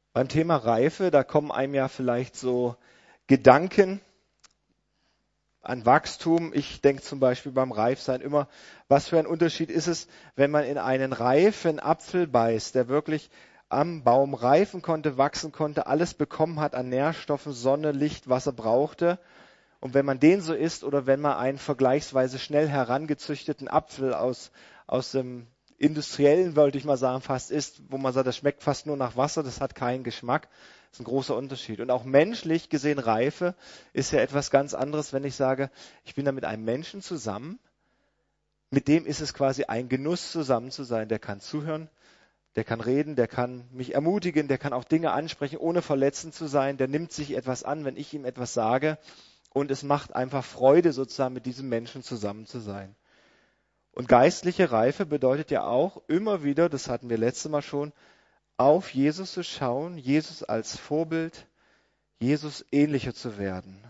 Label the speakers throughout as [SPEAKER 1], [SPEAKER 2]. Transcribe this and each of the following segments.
[SPEAKER 1] Beim Thema Reife, da kommen einem ja vielleicht so Gedanken an Wachstum. Ich denke zum Beispiel beim Reifsein immer, was für ein Unterschied ist es, wenn man in einen reifen Apfel beißt, der wirklich am Baum reifen konnte, wachsen konnte, alles bekommen hat an Nährstoffen, Sonne, Licht, was er brauchte. Und wenn man den so isst oder wenn man einen vergleichsweise schnell herangezüchteten Apfel aus dem industriellen, wollte ich mal sagen, fast isst, wo man sagt, das schmeckt fast nur nach Wasser, das hat keinen Geschmack, das ist ein großer Unterschied. Und auch menschlich gesehen, Reife ist ja etwas ganz anderes, wenn ich sage, ich bin da mit einem Menschen zusammen, mit dem ist es quasi ein Genuss, zusammen zu sein. Der kann zuhören, der kann reden, der kann mich ermutigen, der kann auch Dinge ansprechen, ohne verletzend zu sein, der nimmt sich etwas an, wenn ich ihm etwas sage. Und es macht einfach Freude, sozusagen mit diesem Menschen zusammen zu sein. Und geistliche Reife bedeutet ja auch immer wieder, das hatten wir letztes Mal schon, auf Jesus zu schauen, Jesus als Vorbild, Jesus ähnlicher zu werden.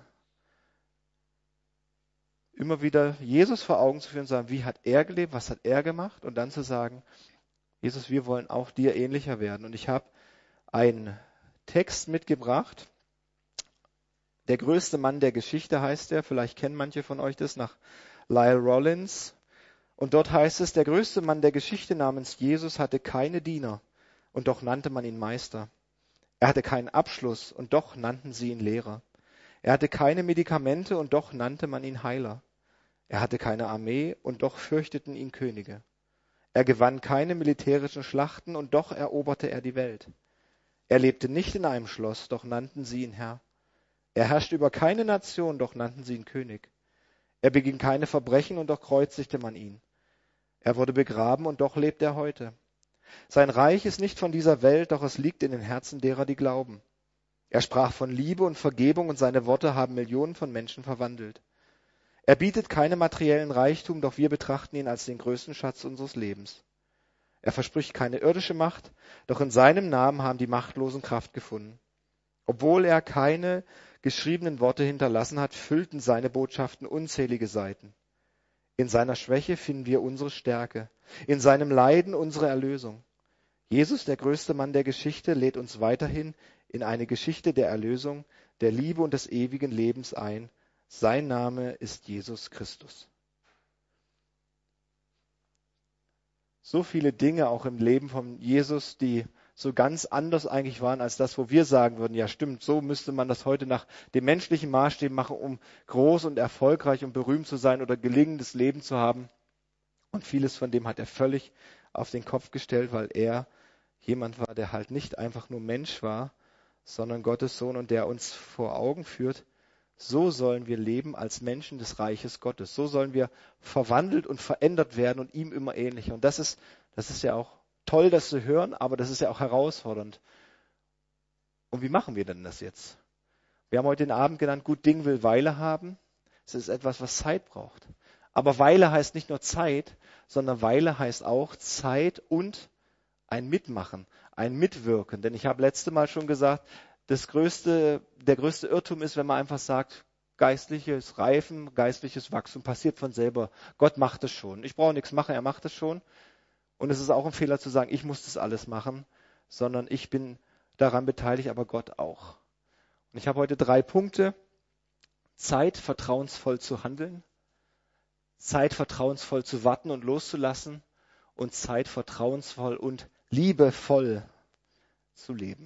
[SPEAKER 1] Immer wieder Jesus vor Augen zu führen und sagen, wie hat er gelebt, was hat er gemacht? Und dann zu sagen, Jesus, wir wollen auch dir ähnlicher werden. Und ich habe einen Text mitgebracht. Der größte Mann der Geschichte heißt er. Vielleicht kennen manche von euch das, nach Lyle Rollins. Und dort heißt es, der größte Mann der Geschichte namens Jesus hatte keine Diener und doch nannte man ihn Meister. Er hatte keinen Abschluss und doch nannten sie ihn Lehrer. Er hatte keine Medikamente und doch nannte man ihn Heiler. Er hatte keine Armee und doch fürchteten ihn Könige. Er gewann keine militärischen Schlachten und doch eroberte er die Welt. Er lebte nicht in einem Schloss, doch nannten sie ihn Herr. Er herrschte über keine Nation, doch nannten sie ihn König. Er beging keine Verbrechen und doch kreuzigte man ihn. Er wurde begraben und doch lebt er heute. Sein Reich ist nicht von dieser Welt, doch es liegt in den Herzen derer, die glauben. Er sprach von Liebe und Vergebung und seine Worte haben Millionen von Menschen verwandelt. Er bietet keinen materiellen Reichtum, doch wir betrachten ihn als den größten Schatz unseres Lebens. Er verspricht keine irdische Macht, doch in seinem Namen haben die Machtlosen Kraft gefunden. Obwohl er keine geschriebenen Worte hinterlassen hat, füllten seine Botschaften unzählige Seiten. In seiner Schwäche finden wir unsere Stärke, in seinem Leiden unsere Erlösung. Jesus, der größte Mann der Geschichte, lädt uns weiterhin in eine Geschichte der Erlösung, der Liebe und des ewigen Lebens ein. Sein Name ist Jesus Christus. So viele Dinge auch im Leben von Jesus, die so ganz anders eigentlich waren als das, wo wir sagen würden, ja stimmt, so müsste man das heute nach dem menschlichen Maßstab machen, um groß und erfolgreich und berühmt zu sein oder gelingendes Leben zu haben. Und vieles von dem hat er völlig auf den Kopf gestellt, weil er jemand war, der halt nicht einfach nur Mensch war, sondern Gottes Sohn und der uns vor Augen führt, so sollen wir leben als Menschen des Reiches Gottes. So sollen wir verwandelt und verändert werden und ihm immer ähnlicher. Und das ist ja auch toll, das zu hören, aber das ist ja auch herausfordernd. Und wie machen wir denn das jetzt? Wir haben heute den Abend genannt, gut Ding will Weile haben. Es ist etwas, was Zeit braucht. Aber Weile heißt nicht nur Zeit, sondern Weile heißt auch Zeit und ein Mitmachen, ein Mitwirken. Denn ich habe letzte Mal schon gesagt, der größte Irrtum ist, wenn man einfach sagt, geistliches Reifen, geistliches Wachstum passiert von selber. Gott macht es schon. Ich brauche nichts machen, er macht es schon. Und es ist auch ein Fehler zu sagen, ich muss das alles machen, sondern ich bin daran beteiligt, aber Gott auch. Und ich habe heute 3 Punkte. Zeit, vertrauensvoll zu handeln. Zeit, vertrauensvoll zu warten und loszulassen. Und Zeit, vertrauensvoll und liebevoll zu leben.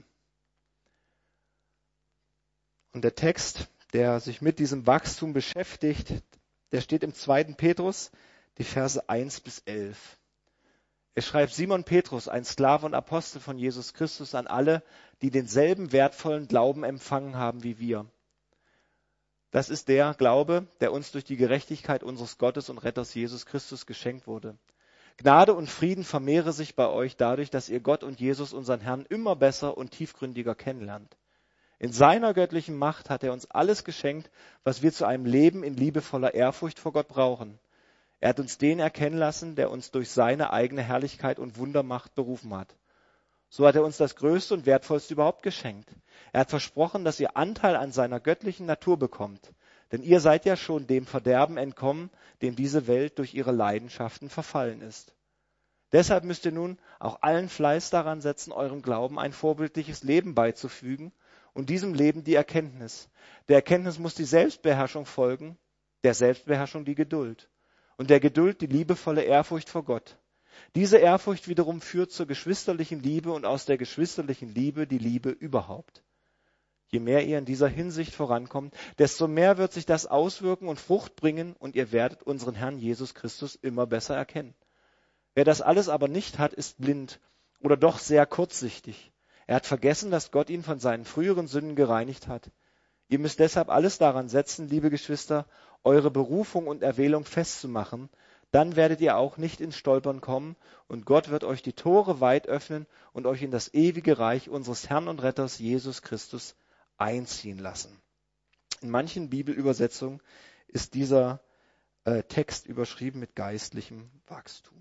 [SPEAKER 1] Und der Text, der sich mit diesem Wachstum beschäftigt, der steht im 2. Petrus, die Verse 1 bis 11. Er schreibt, Simon Petrus, ein Sklave und Apostel von Jesus Christus, an alle, die denselben wertvollen Glauben empfangen haben wie wir. Das ist der Glaube, der uns durch die Gerechtigkeit unseres Gottes und Retters Jesus Christus geschenkt wurde. Gnade und Frieden vermehre sich bei euch dadurch, dass ihr Gott und Jesus, unseren Herrn, immer besser und tiefgründiger kennenlernt. In seiner göttlichen Macht hat er uns alles geschenkt, was wir zu einem Leben in liebevoller Ehrfurcht vor Gott brauchen. Er hat uns den erkennen lassen, der uns durch seine eigene Herrlichkeit und Wundermacht berufen hat. So hat er uns das Größte und Wertvollste überhaupt geschenkt. Er hat versprochen, dass ihr Anteil an seiner göttlichen Natur bekommt. Denn ihr seid ja schon dem Verderben entkommen, dem diese Welt durch ihre Leidenschaften verfallen ist. Deshalb müsst ihr nun auch allen Fleiß daran setzen, eurem Glauben ein vorbildliches Leben beizufügen und diesem Leben die Erkenntnis. Der Erkenntnis muss die Selbstbeherrschung folgen, der Selbstbeherrschung die Geduld und der Geduld die liebevolle Ehrfurcht vor Gott. Diese Ehrfurcht wiederum führt zur geschwisterlichen Liebe und aus der geschwisterlichen Liebe die Liebe überhaupt. Je mehr ihr in dieser Hinsicht vorankommt, desto mehr wird sich das auswirken und Frucht bringen und ihr werdet unseren Herrn Jesus Christus immer besser erkennen. Wer das alles aber nicht hat, ist blind oder doch sehr kurzsichtig. Er hat vergessen, dass Gott ihn von seinen früheren Sünden gereinigt hat. Ihr müsst deshalb alles daran setzen, liebe Geschwister, eure Berufung und Erwählung festzumachen. Dann werdet ihr auch nicht ins Stolpern kommen und Gott wird euch die Tore weit öffnen und euch in das ewige Reich unseres Herrn und Retters Jesus Christus einziehen lassen. In manchen Bibelübersetzungen ist dieser Text überschrieben mit geistlichem Wachstum.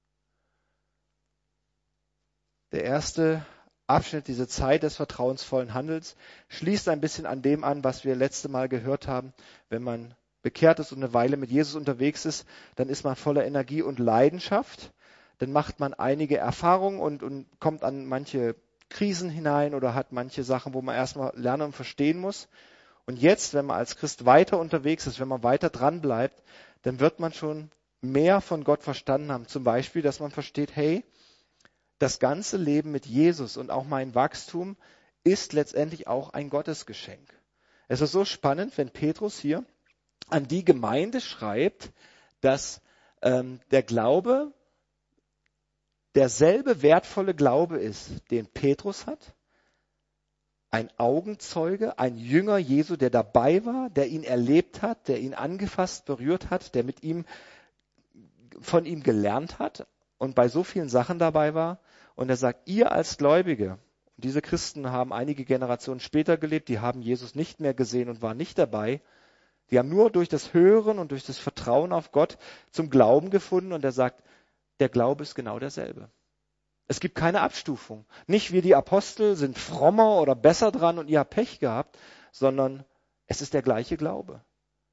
[SPEAKER 1] Der erste Abschnitt, diese Zeit des vertrauensvollen Handels, schließt ein bisschen an dem an, was wir letzte Mal gehört haben. Wenn man bekehrt ist und eine Weile mit Jesus unterwegs ist, dann ist man voller Energie und Leidenschaft. Dann macht man einige Erfahrungen und kommt an manche Krisen hinein oder hat manche Sachen, wo man erstmal lernen und verstehen muss. Und jetzt, wenn man als Christ weiter unterwegs ist, wenn man weiter dran bleibt, dann wird man schon mehr von Gott verstanden haben. Zum Beispiel, dass man versteht, hey, das ganze Leben mit Jesus und auch mein Wachstum ist letztendlich auch ein Gottesgeschenk. Es ist so spannend, wenn Petrus hier an die Gemeinde schreibt, dass der Glaube derselbe wertvolle Glaube ist, den Petrus hat, ein Augenzeuge, ein Jünger Jesu, der dabei war, der ihn erlebt hat, der ihn angefasst, berührt hat, der von ihm gelernt hat und bei so vielen Sachen dabei war. Und er sagt, ihr als Gläubige, und diese Christen haben einige Generationen später gelebt, die haben Jesus nicht mehr gesehen und waren nicht dabei. Die haben nur durch das Hören und durch das Vertrauen auf Gott zum Glauben gefunden. Und er sagt, der Glaube ist genau derselbe. Es gibt keine Abstufung. Nicht wir die Apostel sind frommer oder besser dran und ihr habt Pech gehabt, sondern es ist der gleiche Glaube.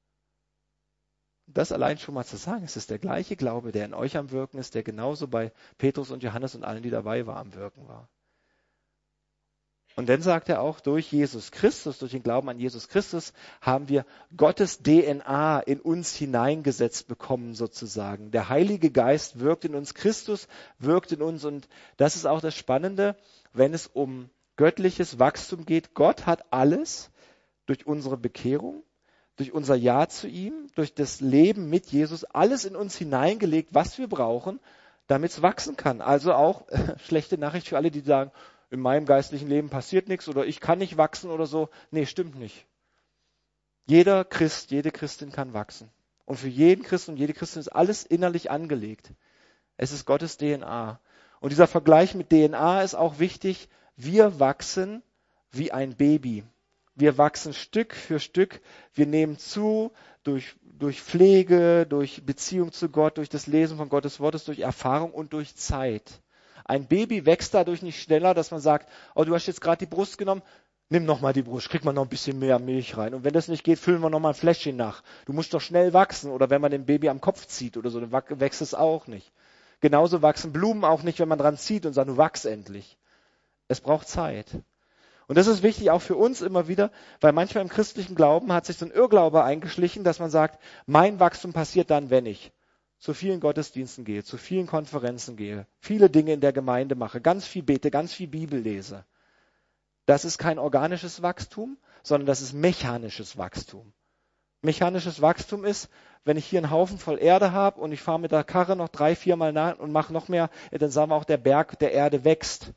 [SPEAKER 1] Das allein schon mal zu sagen, es ist der gleiche Glaube, der in euch am Wirken ist, der genauso bei Petrus und Johannes und allen, die dabei waren, am Wirken war. Und dann sagt er auch, durch Jesus Christus, durch den Glauben an Jesus Christus, haben wir Gottes DNA in uns hineingesetzt bekommen sozusagen. Der Heilige Geist wirkt in uns, Christus wirkt in uns und das ist auch das Spannende, wenn es um göttliches Wachstum geht. Gott hat alles durch unsere Bekehrung, durch unser Ja zu ihm, durch das Leben mit Jesus, alles in uns hineingelegt, was wir brauchen, damit es wachsen kann. Also auch schlechte Nachricht für alle, die sagen, in meinem geistlichen Leben passiert nichts oder ich kann nicht wachsen oder so. Nee, stimmt nicht. Jeder Christ, jede Christin kann wachsen. Und für jeden Christen und jede Christin ist alles innerlich angelegt. Es ist Gottes DNA. Und dieser Vergleich mit DNA ist auch wichtig. Wir wachsen wie ein Baby. Wir wachsen Stück für Stück. Wir nehmen zu durch Pflege, durch Beziehung zu Gott, durch das Lesen von Gottes Wortes, durch Erfahrung und durch Zeit. Ein Baby wächst dadurch nicht schneller, dass man sagt, oh, du hast jetzt gerade die Brust genommen, nimm noch mal die Brust, krieg mal noch ein bisschen mehr Milch rein. Und wenn das nicht geht, füllen wir noch mal ein Fläschchen nach. Du musst doch schnell wachsen. Oder wenn man dem Baby am Kopf zieht oder so, dann wächst es auch nicht. Genauso wachsen Blumen auch nicht, wenn man dran zieht und sagt, du wachs endlich. Es braucht Zeit. Und das ist wichtig auch für uns immer wieder, weil manchmal im christlichen Glauben hat sich so ein Irrglaube eingeschlichen, dass man sagt, mein Wachstum passiert dann, wenn ich zu vielen Gottesdiensten gehe, zu vielen Konferenzen gehe, viele Dinge in der Gemeinde mache, ganz viel bete, ganz viel Bibel lese. Das ist kein organisches Wachstum, sondern das ist mechanisches Wachstum. Mechanisches Wachstum ist, wenn ich hier einen Haufen voll Erde habe und ich fahre mit der Karre noch 3-4 Mal nach und mache noch mehr, dann sagen wir auch, der Berg der Erde wächst.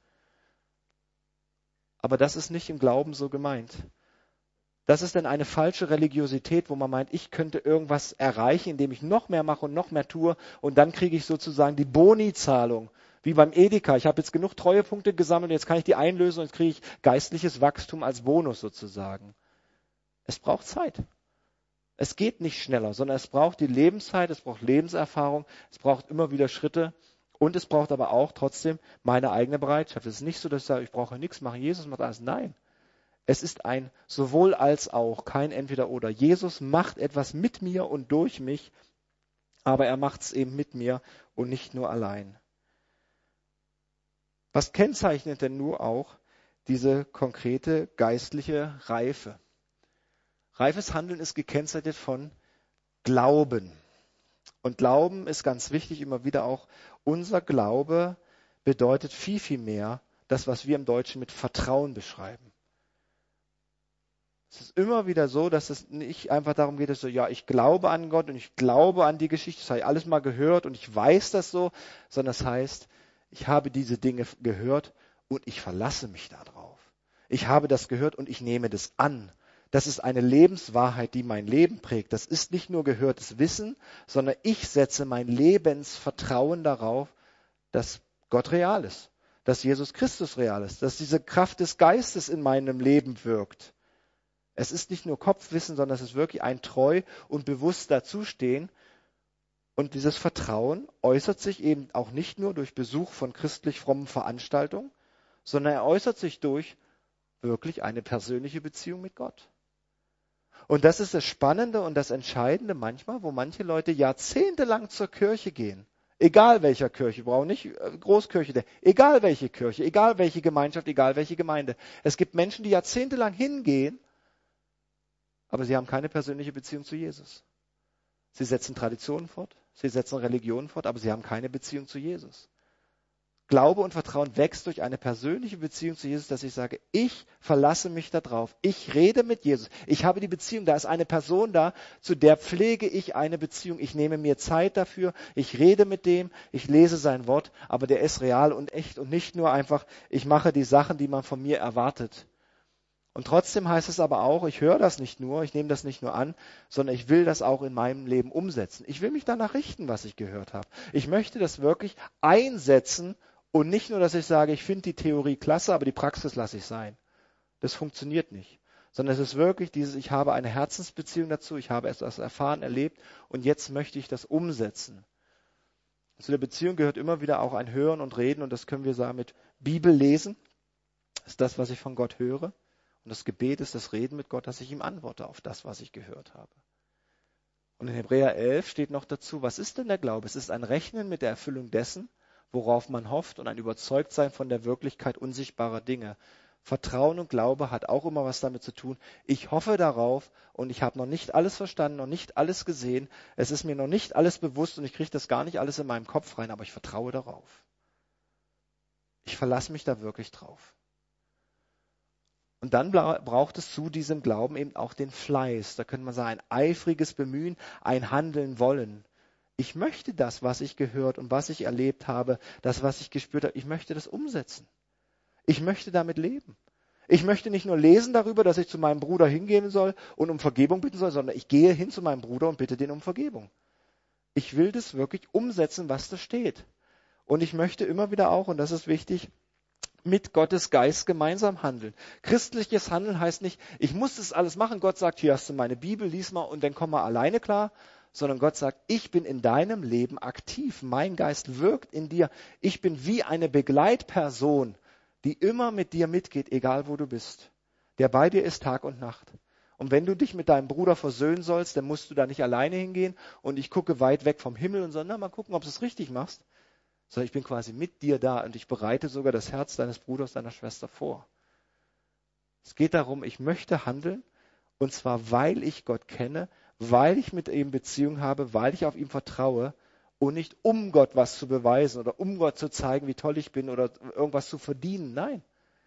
[SPEAKER 1] Aber das ist nicht im Glauben so gemeint. Das ist dann eine falsche Religiosität, wo man meint, ich könnte irgendwas erreichen, indem ich noch mehr mache und noch mehr tue und dann kriege ich sozusagen die Boni-Zahlung, wie beim Edeka. Ich habe jetzt genug Treuepunkte gesammelt, jetzt kann ich die einlösen und jetzt kriege ich geistliches Wachstum als Bonus sozusagen. Es braucht Zeit. Es geht nicht schneller, sondern es braucht die Lebenszeit, es braucht Lebenserfahrung, es braucht immer wieder Schritte und es braucht aber auch trotzdem meine eigene Bereitschaft. Es ist nicht so, dass ich sage, ich brauche nichts machen, Jesus macht alles. Nein. Es ist ein sowohl als auch, kein Entweder-Oder. Jesus macht etwas mit mir und durch mich, aber er macht es eben mit mir und nicht nur allein. Was kennzeichnet denn nur auch diese konkrete geistliche Reife? Reifes Handeln ist gekennzeichnet von Glauben. Und Glauben ist ganz wichtig, immer wieder auch. Unser Glaube bedeutet viel, viel mehr das, was wir im Deutschen mit Vertrauen beschreiben. Es ist immer wieder so, dass es nicht einfach darum geht, dass so, ja, ich glaube an Gott und ich glaube an die Geschichte, das habe ich alles mal gehört und ich weiß das so, sondern es heißt, ich habe diese Dinge gehört und ich verlasse mich darauf. Ich habe das gehört und ich nehme das an. Das ist eine Lebenswahrheit, die mein Leben prägt. Das ist nicht nur gehörtes Wissen, sondern ich setze mein Lebensvertrauen darauf, dass Gott real ist, dass Jesus Christus real ist, dass diese Kraft des Geistes in meinem Leben wirkt. Es ist nicht nur Kopfwissen, sondern es ist wirklich ein treu und bewusst dazustehen. Und dieses Vertrauen äußert sich eben auch nicht nur durch Besuch von christlich frommen Veranstaltungen, sondern er äußert sich durch wirklich eine persönliche Beziehung mit Gott. Und das ist das Spannende und das Entscheidende manchmal, wo manche Leute jahrzehntelang zur Kirche gehen. Egal welcher Kirche, brauchen nicht Großkirche, egal welche Kirche, egal welche Gemeinschaft, egal welche Gemeinde. Es gibt Menschen, die jahrzehntelang hingehen, aber sie haben keine persönliche Beziehung zu Jesus. Sie setzen Traditionen fort, sie setzen Religionen fort, aber sie haben keine Beziehung zu Jesus. Glaube und Vertrauen wächst durch eine persönliche Beziehung zu Jesus, dass ich sage, ich verlasse mich darauf. Ich rede mit Jesus. Ich habe die Beziehung. Da ist eine Person da, zu der pflege ich eine Beziehung. Ich nehme mir Zeit dafür. Ich rede mit dem. Ich lese sein Wort. Aber der ist real und echt und nicht nur einfach, ich mache die Sachen, die man von mir erwartet. Und trotzdem heißt es aber auch, ich höre das nicht nur, ich nehme das nicht nur an, sondern ich will das auch in meinem Leben umsetzen. Ich will mich danach richten, was ich gehört habe. Ich möchte das wirklich einsetzen und nicht nur, dass ich sage, ich finde die Theorie klasse, aber die Praxis lasse ich sein. Das funktioniert nicht. Sondern es ist wirklich dieses, ich habe eine Herzensbeziehung dazu, ich habe etwas erfahren, erlebt und jetzt möchte ich das umsetzen. Zu der Beziehung gehört immer wieder auch ein Hören und Reden und das können wir sagen mit Bibel lesen. Das ist das, was ich von Gott höre. Und das Gebet ist das Reden mit Gott, dass ich ihm antworte auf das, was ich gehört habe. Und in Hebräer 11 steht noch dazu, was ist denn der Glaube? Es ist ein Rechnen mit der Erfüllung dessen, worauf man hofft und ein Überzeugtsein von der Wirklichkeit unsichtbarer Dinge. Vertrauen und Glaube hat auch immer was damit zu tun. Ich hoffe darauf und ich habe noch nicht alles verstanden, noch nicht alles gesehen. Es ist mir noch nicht alles bewusst und ich kriege das gar nicht alles in meinem Kopf rein, aber ich vertraue darauf. Ich verlasse mich da wirklich drauf. Und dann braucht es zu diesem Glauben eben auch den Fleiß. Da könnte man sagen, ein eifriges Bemühen, ein Handeln wollen. Ich möchte das, was ich gehört und was ich erlebt habe, das, was ich gespürt habe, ich möchte das umsetzen. Ich möchte damit leben. Ich möchte nicht nur lesen darüber, dass ich zu meinem Bruder hingehen soll und um Vergebung bitten soll, sondern ich gehe hin zu meinem Bruder und bitte den um Vergebung. Ich will das wirklich umsetzen, was da steht. Und ich möchte immer wieder auch, und das ist wichtig, mit Gottes Geist gemeinsam handeln. Christliches Handeln heißt nicht, ich muss das alles machen. Gott sagt, hier hast du meine Bibel, lies mal und dann komm mal alleine klar. Sondern Gott sagt, ich bin in deinem Leben aktiv. Mein Geist wirkt in dir. Ich bin wie eine Begleitperson, die immer mit dir mitgeht, egal wo du bist. Der bei dir ist Tag und Nacht. Und wenn du dich mit deinem Bruder versöhnen sollst, dann musst du da nicht alleine hingehen und ich gucke weit weg vom Himmel und sage, na, mal gucken, ob du es richtig machst. Sondern ich bin quasi mit dir da und ich bereite sogar das Herz deines Bruders, deiner Schwester vor. Es geht darum, ich möchte handeln und zwar, weil ich Gott kenne, weil ich mit ihm Beziehung habe, weil ich auf ihm vertraue und nicht um Gott was zu beweisen oder um Gott zu zeigen, wie toll ich bin oder irgendwas zu verdienen. Nein.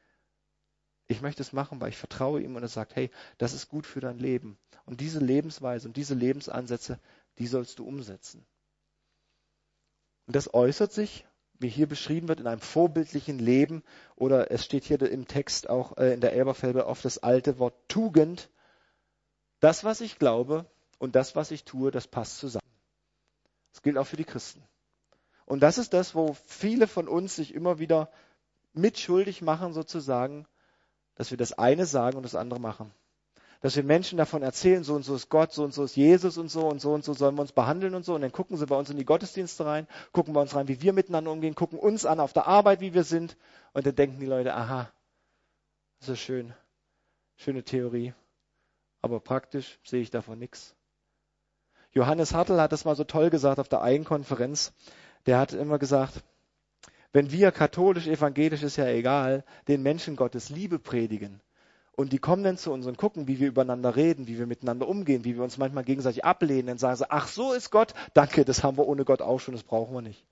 [SPEAKER 1] Ich möchte es machen, weil ich vertraue ihm und er sagt, hey, das ist gut für dein Leben. Und diese Lebensweise und diese Lebensansätze, die sollst du umsetzen. Und das äußert sich, wie hier beschrieben wird, in einem vorbildlichen Leben oder es steht hier im Text auch in der Elberfelder oft das alte Wort Tugend. Das, was ich glaube und das, was ich tue, das passt zusammen. Das gilt auch für die Christen. Und das ist das, wo viele von uns sich immer wieder mitschuldig machen, sozusagen, dass wir das eine sagen und das andere machen. Dass wir Menschen davon erzählen, so und so ist Gott, so und so ist Jesus und so sollen wir uns behandeln und so. Und dann gucken sie bei uns in die Gottesdienste rein, gucken bei uns rein, wie wir miteinander umgehen, gucken uns an auf der Arbeit, wie wir sind. Und dann denken die Leute, aha, das ist schön, schöne Theorie. Aber praktisch sehe ich davon nichts. Johannes Hartl hat das mal so toll gesagt auf der Eigenkonferenz. Der hat immer gesagt, wenn wir katholisch, evangelisch, ist ja egal, den Menschen Gottes Liebe predigen und die kommen dann zu uns und gucken, wie wir übereinander reden, wie wir miteinander umgehen, wie wir uns manchmal gegenseitig ablehnen, dann sagen sie, ach so ist Gott, danke, das haben wir ohne Gott auch schon, das brauchen wir nicht.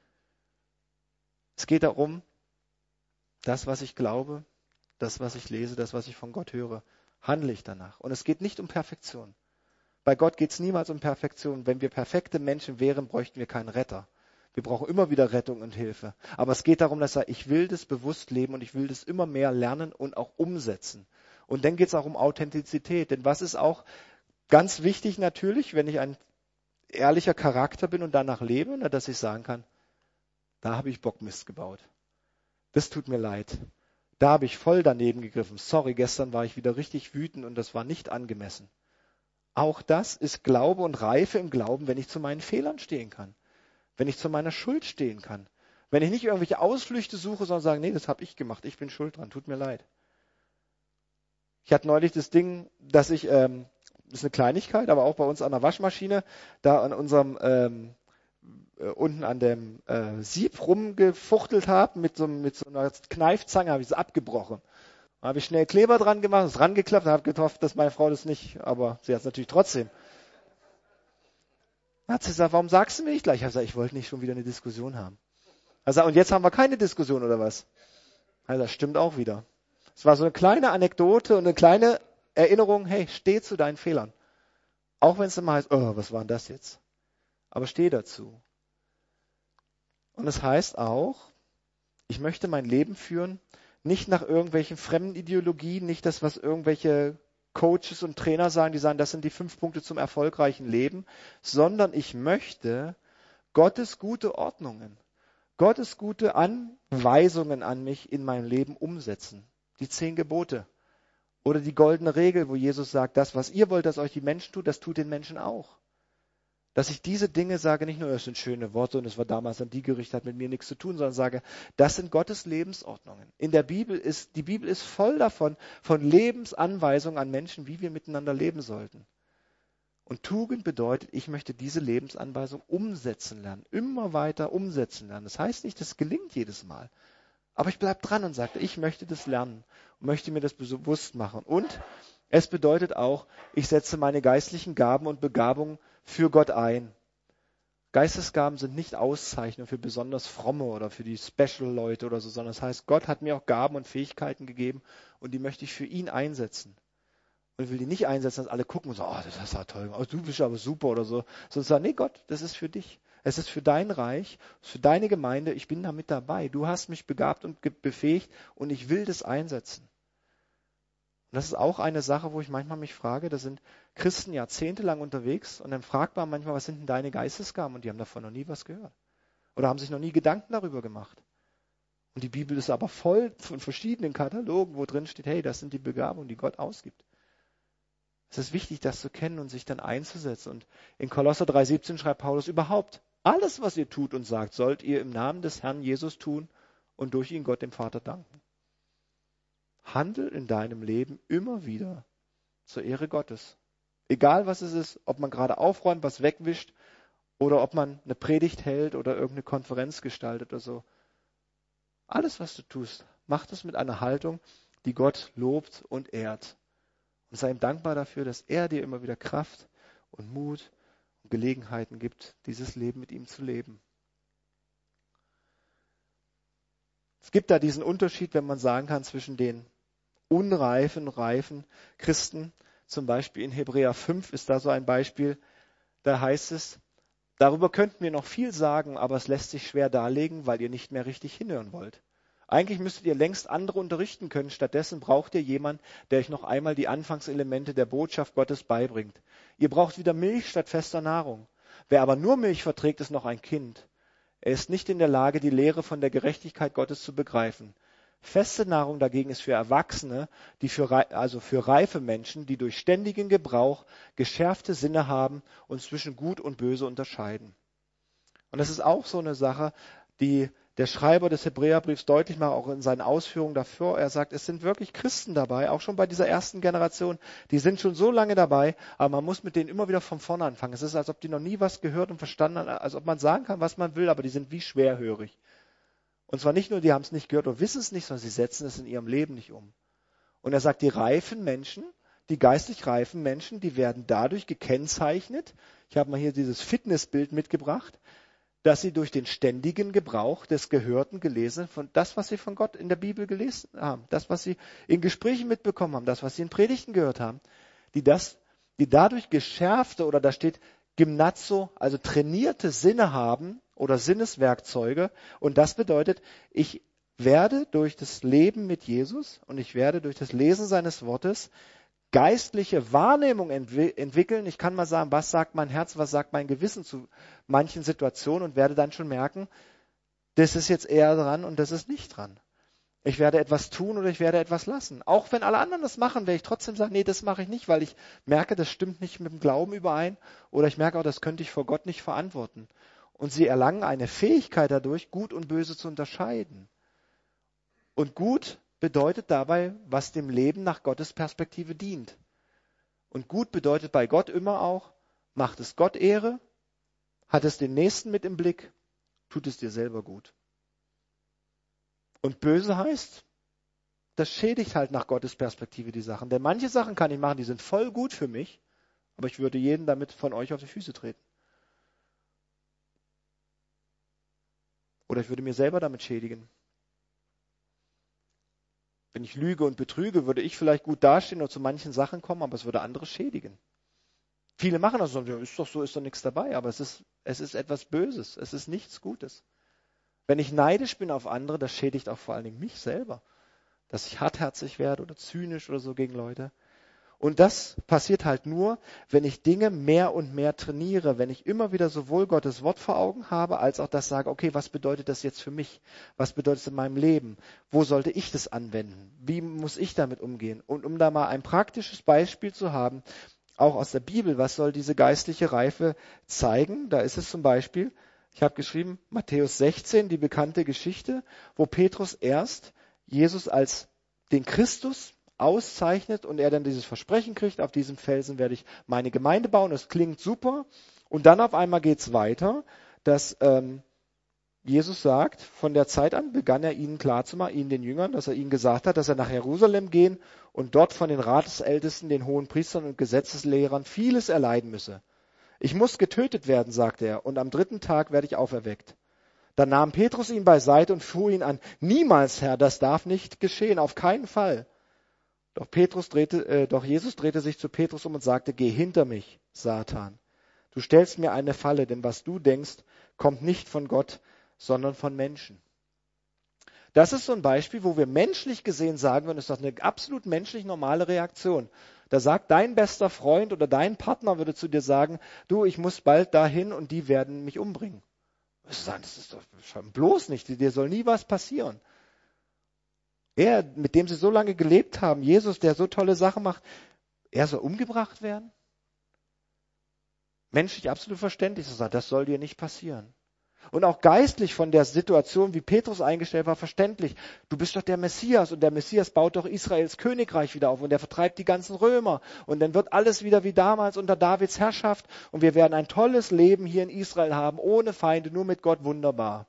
[SPEAKER 1] Es geht darum, das, was ich glaube, das, was ich lese, das, was ich von Gott höre, handle ich danach. Und es geht nicht um Perfektion. Bei Gott geht es niemals um Perfektion. Wenn wir perfekte Menschen wären, bräuchten wir keinen Retter. Wir brauchen immer wieder Rettung und Hilfe. Aber es geht darum, dass ich will das bewusst leben und ich will das immer mehr lernen und auch umsetzen. Und dann geht es auch um Authentizität. Denn was ist auch ganz wichtig natürlich, wenn ich ein ehrlicher Charakter bin und danach lebe, dass ich sagen kann, da habe ich Bockmist gebaut. Das tut mir leid. Da habe ich voll daneben gegriffen. Sorry, gestern war ich wieder richtig wütend und das war nicht angemessen. Auch das ist Glaube und Reife im Glauben, wenn ich zu meinen Fehlern stehen kann. Wenn ich zu meiner Schuld stehen kann. Wenn ich nicht irgendwelche Ausflüchte suche, sondern sage, nee, das habe ich gemacht, ich bin schuld dran, tut mir leid. Ich hatte neulich das Ding, dass ich, das ist eine Kleinigkeit, aber auch bei uns an der Waschmaschine, da an unserem unten an dem Sieb rumgefuchtelt habe, mit so einer Kneifzange habe ich es abgebrochen. Dann habe ich schnell Kleber dran gemacht, es rangeklappt, habe gehofft, dass meine Frau das nicht, aber sie hat es natürlich trotzdem. Dann hat sie gesagt, warum sagst du mir nicht gleich? Ich habe gesagt, ich wollte nicht schon wieder eine Diskussion haben. Also, und jetzt haben wir keine Diskussion oder was? Also, das stimmt auch wieder. Es war so eine kleine Anekdote und eine kleine Erinnerung, hey, steh zu deinen Fehlern. Auch wenn es immer heißt, oh, was war denn das jetzt? Aber steh dazu. Und es heißt auch, ich möchte mein Leben führen, nicht nach irgendwelchen fremden Ideologien, nicht das, was irgendwelche Coaches und Trainer sagen, die sagen, das sind die 5 Punkte zum erfolgreichen Leben, sondern ich möchte Gottes gute Ordnungen, Gottes gute Anweisungen an mich in meinem Leben umsetzen. Die 10 Gebote oder die goldene Regel, wo Jesus sagt, das, was ihr wollt, dass euch die Menschen tut, das tut den Menschen auch. Dass ich diese Dinge sage, nicht nur, das sind schöne Worte und es war damals an die gerichtet, hat mit mir nichts zu tun, sondern sage, das sind Gottes Lebensordnungen. Die Bibel ist voll davon, von Lebensanweisungen an Menschen, wie wir miteinander leben sollten. Und Tugend bedeutet, ich möchte diese Lebensanweisung umsetzen lernen, immer weiter umsetzen lernen. Das heißt nicht, das gelingt jedes Mal. Aber ich bleibe dran und sage, ich möchte das lernen und möchte mir das bewusst machen. Und es bedeutet auch, ich setze meine geistlichen Gaben und Begabungen für Gott ein. Geistesgaben sind nicht Auszeichnungen für besonders fromme oder für die Special-Leute oder so, sondern das heißt, Gott hat mir auch Gaben und Fähigkeiten gegeben und die möchte ich für ihn einsetzen. Und ich will die nicht einsetzen, dass alle gucken und sagen, oh, das ist ja toll, oh, du bist aber super oder so. Sondern sagen, nee Gott, das ist für dich. Es ist für dein Reich, für deine Gemeinde, ich bin da mit dabei. Du hast mich begabt und befähigt und ich will das einsetzen. Und das ist auch eine Sache, wo ich manchmal mich frage, da sind Christen jahrzehntelang unterwegs und dann fragt man manchmal, was sind denn deine Geistesgaben? Und die haben davon noch nie was gehört. Oder haben sich noch nie Gedanken darüber gemacht. Und die Bibel ist aber voll von verschiedenen Katalogen, wo drin steht, hey, das sind die Begabungen, die Gott ausgibt. Es ist wichtig, das zu kennen und sich dann einzusetzen. Und in Kolosser 3,17 schreibt Paulus überhaupt, alles, was ihr tut und sagt, sollt ihr im Namen des Herrn Jesus tun und durch ihn Gott dem Vater danken. Handel in deinem Leben immer wieder zur Ehre Gottes. Egal was es ist, ob man gerade aufräumt, was wegwischt oder ob man eine Predigt hält oder irgendeine Konferenz gestaltet oder so. Alles, was du tust, mach das mit einer Haltung, die Gott lobt und ehrt. Und sei ihm dankbar dafür, dass er dir immer wieder Kraft und Mut und Gelegenheiten gibt, dieses Leben mit ihm zu leben. Es gibt da diesen Unterschied, wenn man sagen kann, zwischen den unreifen, reifen Christen. Zum Beispiel in Hebräer 5 ist da so ein Beispiel. Da heißt es, darüber könnten wir noch viel sagen, aber es lässt sich schwer darlegen, weil ihr nicht mehr richtig hinhören wollt. Eigentlich müsstet ihr längst andere unterrichten können. Stattdessen braucht ihr jemanden, der euch noch einmal die Anfangselemente der Botschaft Gottes beibringt. Ihr braucht wieder Milch statt fester Nahrung. Wer aber nur Milch verträgt, ist noch ein Kind. Er ist nicht in der Lage, die Lehre von der Gerechtigkeit Gottes zu begreifen. Feste Nahrung dagegen ist für Erwachsene, also für reife Menschen, die durch ständigen Gebrauch geschärfte Sinne haben und zwischen Gut und Böse unterscheiden. Und das ist auch so eine Sache, die der Schreiber des Hebräerbriefs deutlich macht, auch in seinen Ausführungen davor. Er sagt, es sind wirklich Christen dabei, auch schon bei dieser ersten Generation. Die sind schon so lange dabei, aber man muss mit denen immer wieder von vorne anfangen. Es ist, als ob die noch nie was gehört und verstanden haben, als ob man sagen kann, was man will, aber die sind wie schwerhörig. Und zwar nicht nur, die haben es nicht gehört oder wissen es nicht, sondern sie setzen es in ihrem Leben nicht um. Und er sagt, die reifen Menschen, die geistig reifen Menschen, die werden dadurch gekennzeichnet. Ich habe mal hier dieses Fitnessbild mitgebracht, dass sie durch den ständigen Gebrauch des Gehörten, Gelesenen, von das, was sie von Gott in der Bibel gelesen haben, das, was sie in Gesprächen mitbekommen haben, das, was sie in Predigten gehört haben, die dadurch geschärfte, oder da steht Gymnazo, also trainierte Sinne haben oder Sinneswerkzeuge. Und das bedeutet, ich werde durch das Leben mit Jesus und ich werde durch das Lesen seines Wortes geistliche Wahrnehmung entwickeln. Ich kann mal sagen, was sagt mein Herz, was sagt mein Gewissen zu manchen Situationen, und werde dann schon merken, das ist jetzt eher dran und das ist nicht dran. Ich werde etwas tun oder ich werde etwas lassen. Auch wenn alle anderen das machen, werde ich trotzdem sagen, nee, das mache ich nicht, weil ich merke, das stimmt nicht mit dem Glauben überein, oder ich merke auch, das könnte ich vor Gott nicht verantworten. Und sie erlangen eine Fähigkeit dadurch, Gut und Böse zu unterscheiden. Und gut bedeutet dabei, was dem Leben nach Gottes Perspektive dient. Und gut bedeutet bei Gott immer auch, macht es Gott Ehre, hat es den Nächsten mit im Blick, tut es dir selber gut. Und böse heißt, das schädigt halt nach Gottes Perspektive die Sachen. Denn manche Sachen kann ich machen, die sind voll gut für mich, aber ich würde jeden damit von euch auf die Füße treten. Oder ich würde mir selber damit schädigen. Wenn ich lüge und betrüge, würde ich vielleicht gut dastehen und zu manchen Sachen kommen, aber es würde andere schädigen. Viele machen das so, ist doch so, ist doch nichts dabei, aber es ist etwas Böses, es ist nichts Gutes. Wenn ich neidisch bin auf andere, das schädigt auch vor allen Dingen mich selber, dass ich hartherzig werde oder zynisch oder so gegen Leute. Und das passiert halt nur, wenn ich Dinge mehr und mehr trainiere, wenn ich immer wieder sowohl Gottes Wort vor Augen habe, als auch das sage, okay, was bedeutet das jetzt für mich? Was bedeutet es in meinem Leben? Wo sollte ich das anwenden? Wie muss ich damit umgehen? Und um da mal ein praktisches Beispiel zu haben, auch aus der Bibel, was soll diese geistliche Reife zeigen? Da ist es zum Beispiel, ich habe geschrieben, Matthäus 16, die bekannte Geschichte, wo Petrus erst Jesus als den Christus auszeichnet und er dann dieses Versprechen kriegt, auf diesem Felsen werde ich meine Gemeinde bauen. Das klingt super. Und dann auf einmal geht es weiter, dass Jesus sagt, von der Zeit an begann er ihnen klarzumachen, ihnen den Jüngern, dass er ihnen gesagt hat, dass er nach Jerusalem gehen und dort von den Ratesältesten, den hohen Priestern und Gesetzeslehrern vieles erleiden müsse. Ich muss getötet werden, sagte er, und am 3. Tag werde ich auferweckt. Dann nahm Petrus ihn beiseite und fuhr ihn an. Niemals, Herr, das darf nicht geschehen, auf keinen Fall. Doch Jesus drehte sich zu Petrus um und sagte, geh hinter mich, Satan. Du stellst mir eine Falle, denn was du denkst, kommt nicht von Gott, sondern von Menschen. Das ist so ein Beispiel, wo wir menschlich gesehen sagen würden, das ist doch eine absolut menschlich normale Reaktion. Da sagt dein bester Freund oder dein Partner würde zu dir sagen, du, ich muss bald dahin und die werden mich umbringen. Das ist doch bloß nicht, dir soll nie was passieren. Er, mit dem sie so lange gelebt haben, Jesus, der so tolle Sachen macht, er soll umgebracht werden? Menschlich absolut verständlich zu sagen, das soll dir nicht passieren. Und auch geistlich von der Situation, wie Petrus eingestellt war, verständlich. Du bist doch der Messias und der Messias baut doch Israels Königreich wieder auf und er vertreibt die ganzen Römer und dann wird alles wieder wie damals unter Davids Herrschaft und wir werden ein tolles Leben hier in Israel haben, ohne Feinde, nur mit Gott, wunderbar.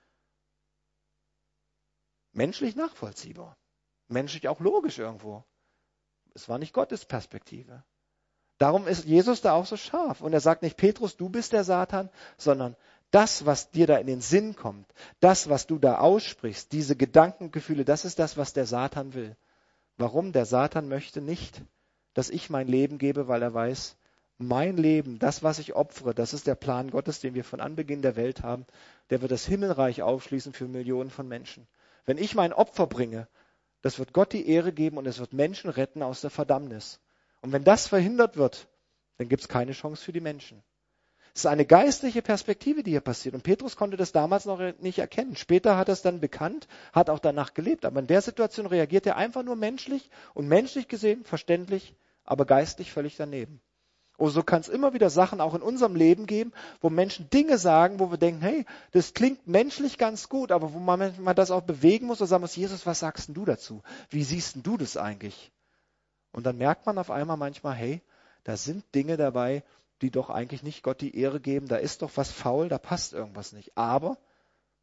[SPEAKER 1] Menschlich nachvollziehbar. Menschlich auch logisch irgendwo. Es war nicht Gottes Perspektive. Darum ist Jesus da auch so scharf. Und er sagt nicht, Petrus, du bist der Satan, sondern das, was dir da in den Sinn kommt, das, was du da aussprichst, diese Gedanken und Gefühle, das ist das, was der Satan will. Warum? Der Satan möchte nicht, dass ich mein Leben gebe, weil er weiß, mein Leben, das, was ich opfere, das ist der Plan Gottes, den wir von Anbeginn der Welt haben. Der wird das Himmelreich aufschließen für Millionen von Menschen. Wenn ich mein Opfer bringe, das wird Gott die Ehre geben und es wird Menschen retten aus der Verdammnis. Und wenn das verhindert wird, dann gibt es keine Chance für die Menschen. Es ist eine geistliche Perspektive, die hier passiert. Und Petrus konnte das damals noch nicht erkennen. Später hat er es dann bekannt, hat auch danach gelebt. Aber in der Situation reagiert er einfach nur menschlich und menschlich gesehen verständlich, aber geistlich völlig daneben. Und so kann es immer wieder Sachen auch in unserem Leben geben, wo Menschen Dinge sagen, wo wir denken, hey, das klingt menschlich ganz gut, aber wo man das auch bewegen muss und sagen muss, Jesus, was sagst denn du dazu? Wie siehst denn du das eigentlich? Und dann merkt man auf einmal manchmal, hey, da sind Dinge dabei, die doch eigentlich nicht Gott die Ehre geben, da ist doch was faul, da passt irgendwas nicht. Aber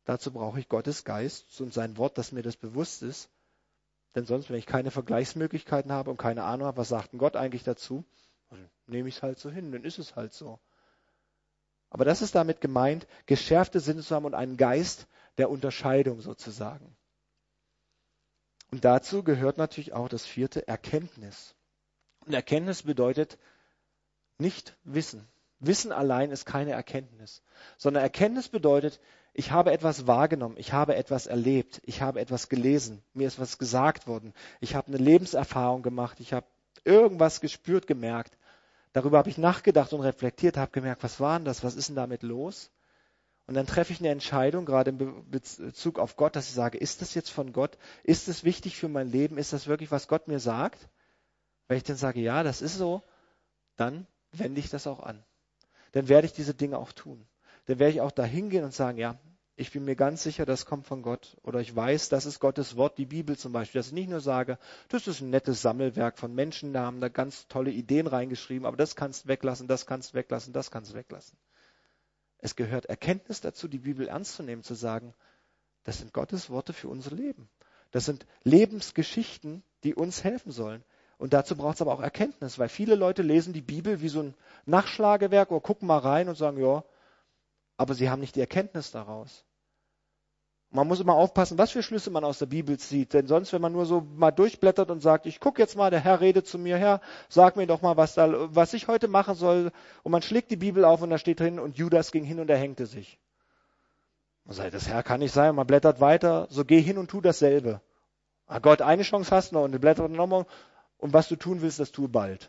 [SPEAKER 1] Dazu brauche ich Gottes Geist und sein Wort, dass mir das bewusst ist. Denn sonst, wenn ich keine Vergleichsmöglichkeiten habe und keine Ahnung habe, was sagt denn Gott eigentlich dazu, dann nehme ich es halt so hin, dann ist es halt so. Aber das ist damit gemeint, geschärfte Sinne zu haben und einen Geist der Unterscheidung sozusagen. Und dazu gehört natürlich auch das vierte, Erkenntnis. Und Erkenntnis bedeutet nicht Wissen. Wissen allein ist keine Erkenntnis, sondern Erkenntnis bedeutet, ich habe etwas wahrgenommen, ich habe etwas erlebt, ich habe etwas gelesen, mir ist was gesagt worden, ich habe eine Lebenserfahrung gemacht, ich habe irgendwas gespürt, gemerkt. Darüber habe ich nachgedacht und reflektiert, habe gemerkt, was war denn das, was ist denn damit los? Und dann treffe ich eine Entscheidung, gerade in Bezug auf Gott, dass ich sage, ist das jetzt von Gott? Ist das wichtig für mein Leben? Ist das wirklich, was Gott mir sagt? Wenn ich dann sage, ja, das ist so, dann wende ich das auch an. Dann werde ich diese Dinge auch tun. Dann werde ich auch da hingehen und sagen, ja, ich bin mir ganz sicher, das kommt von Gott. Oder ich weiß, das ist Gottes Wort, die Bibel zum Beispiel. Dass ich nicht nur sage, das ist ein nettes Sammelwerk von Menschennamen, da ganz tolle Ideen reingeschrieben, aber das kannst du weglassen, das kannst du weglassen, das kannst du weglassen. Es gehört Erkenntnis dazu, die Bibel ernst zu nehmen, zu sagen, das sind Gottes Worte für unser Leben. Das sind Lebensgeschichten, die uns helfen sollen. Und dazu braucht es aber auch Erkenntnis, weil viele Leute lesen die Bibel wie so ein Nachschlagewerk oder gucken mal rein und sagen, ja, aber sie haben nicht die Erkenntnis daraus. Man muss immer aufpassen, was für Schlüsse man aus der Bibel zieht. Denn sonst, wenn man nur so mal durchblättert und sagt, ich gucke jetzt mal, der Herr redet zu mir, Herr, sag mir doch mal, was ich heute machen soll. Und man schlägt die Bibel auf und da steht drin, und Judas ging hin und er hängte sich. Man sagt, das Herr kann nicht sein. Und man blättert weiter, so geh hin und tu dasselbe. Ah Gott, eine Chance hast du noch und du blättert nochmal. Und was du tun willst, das tue bald.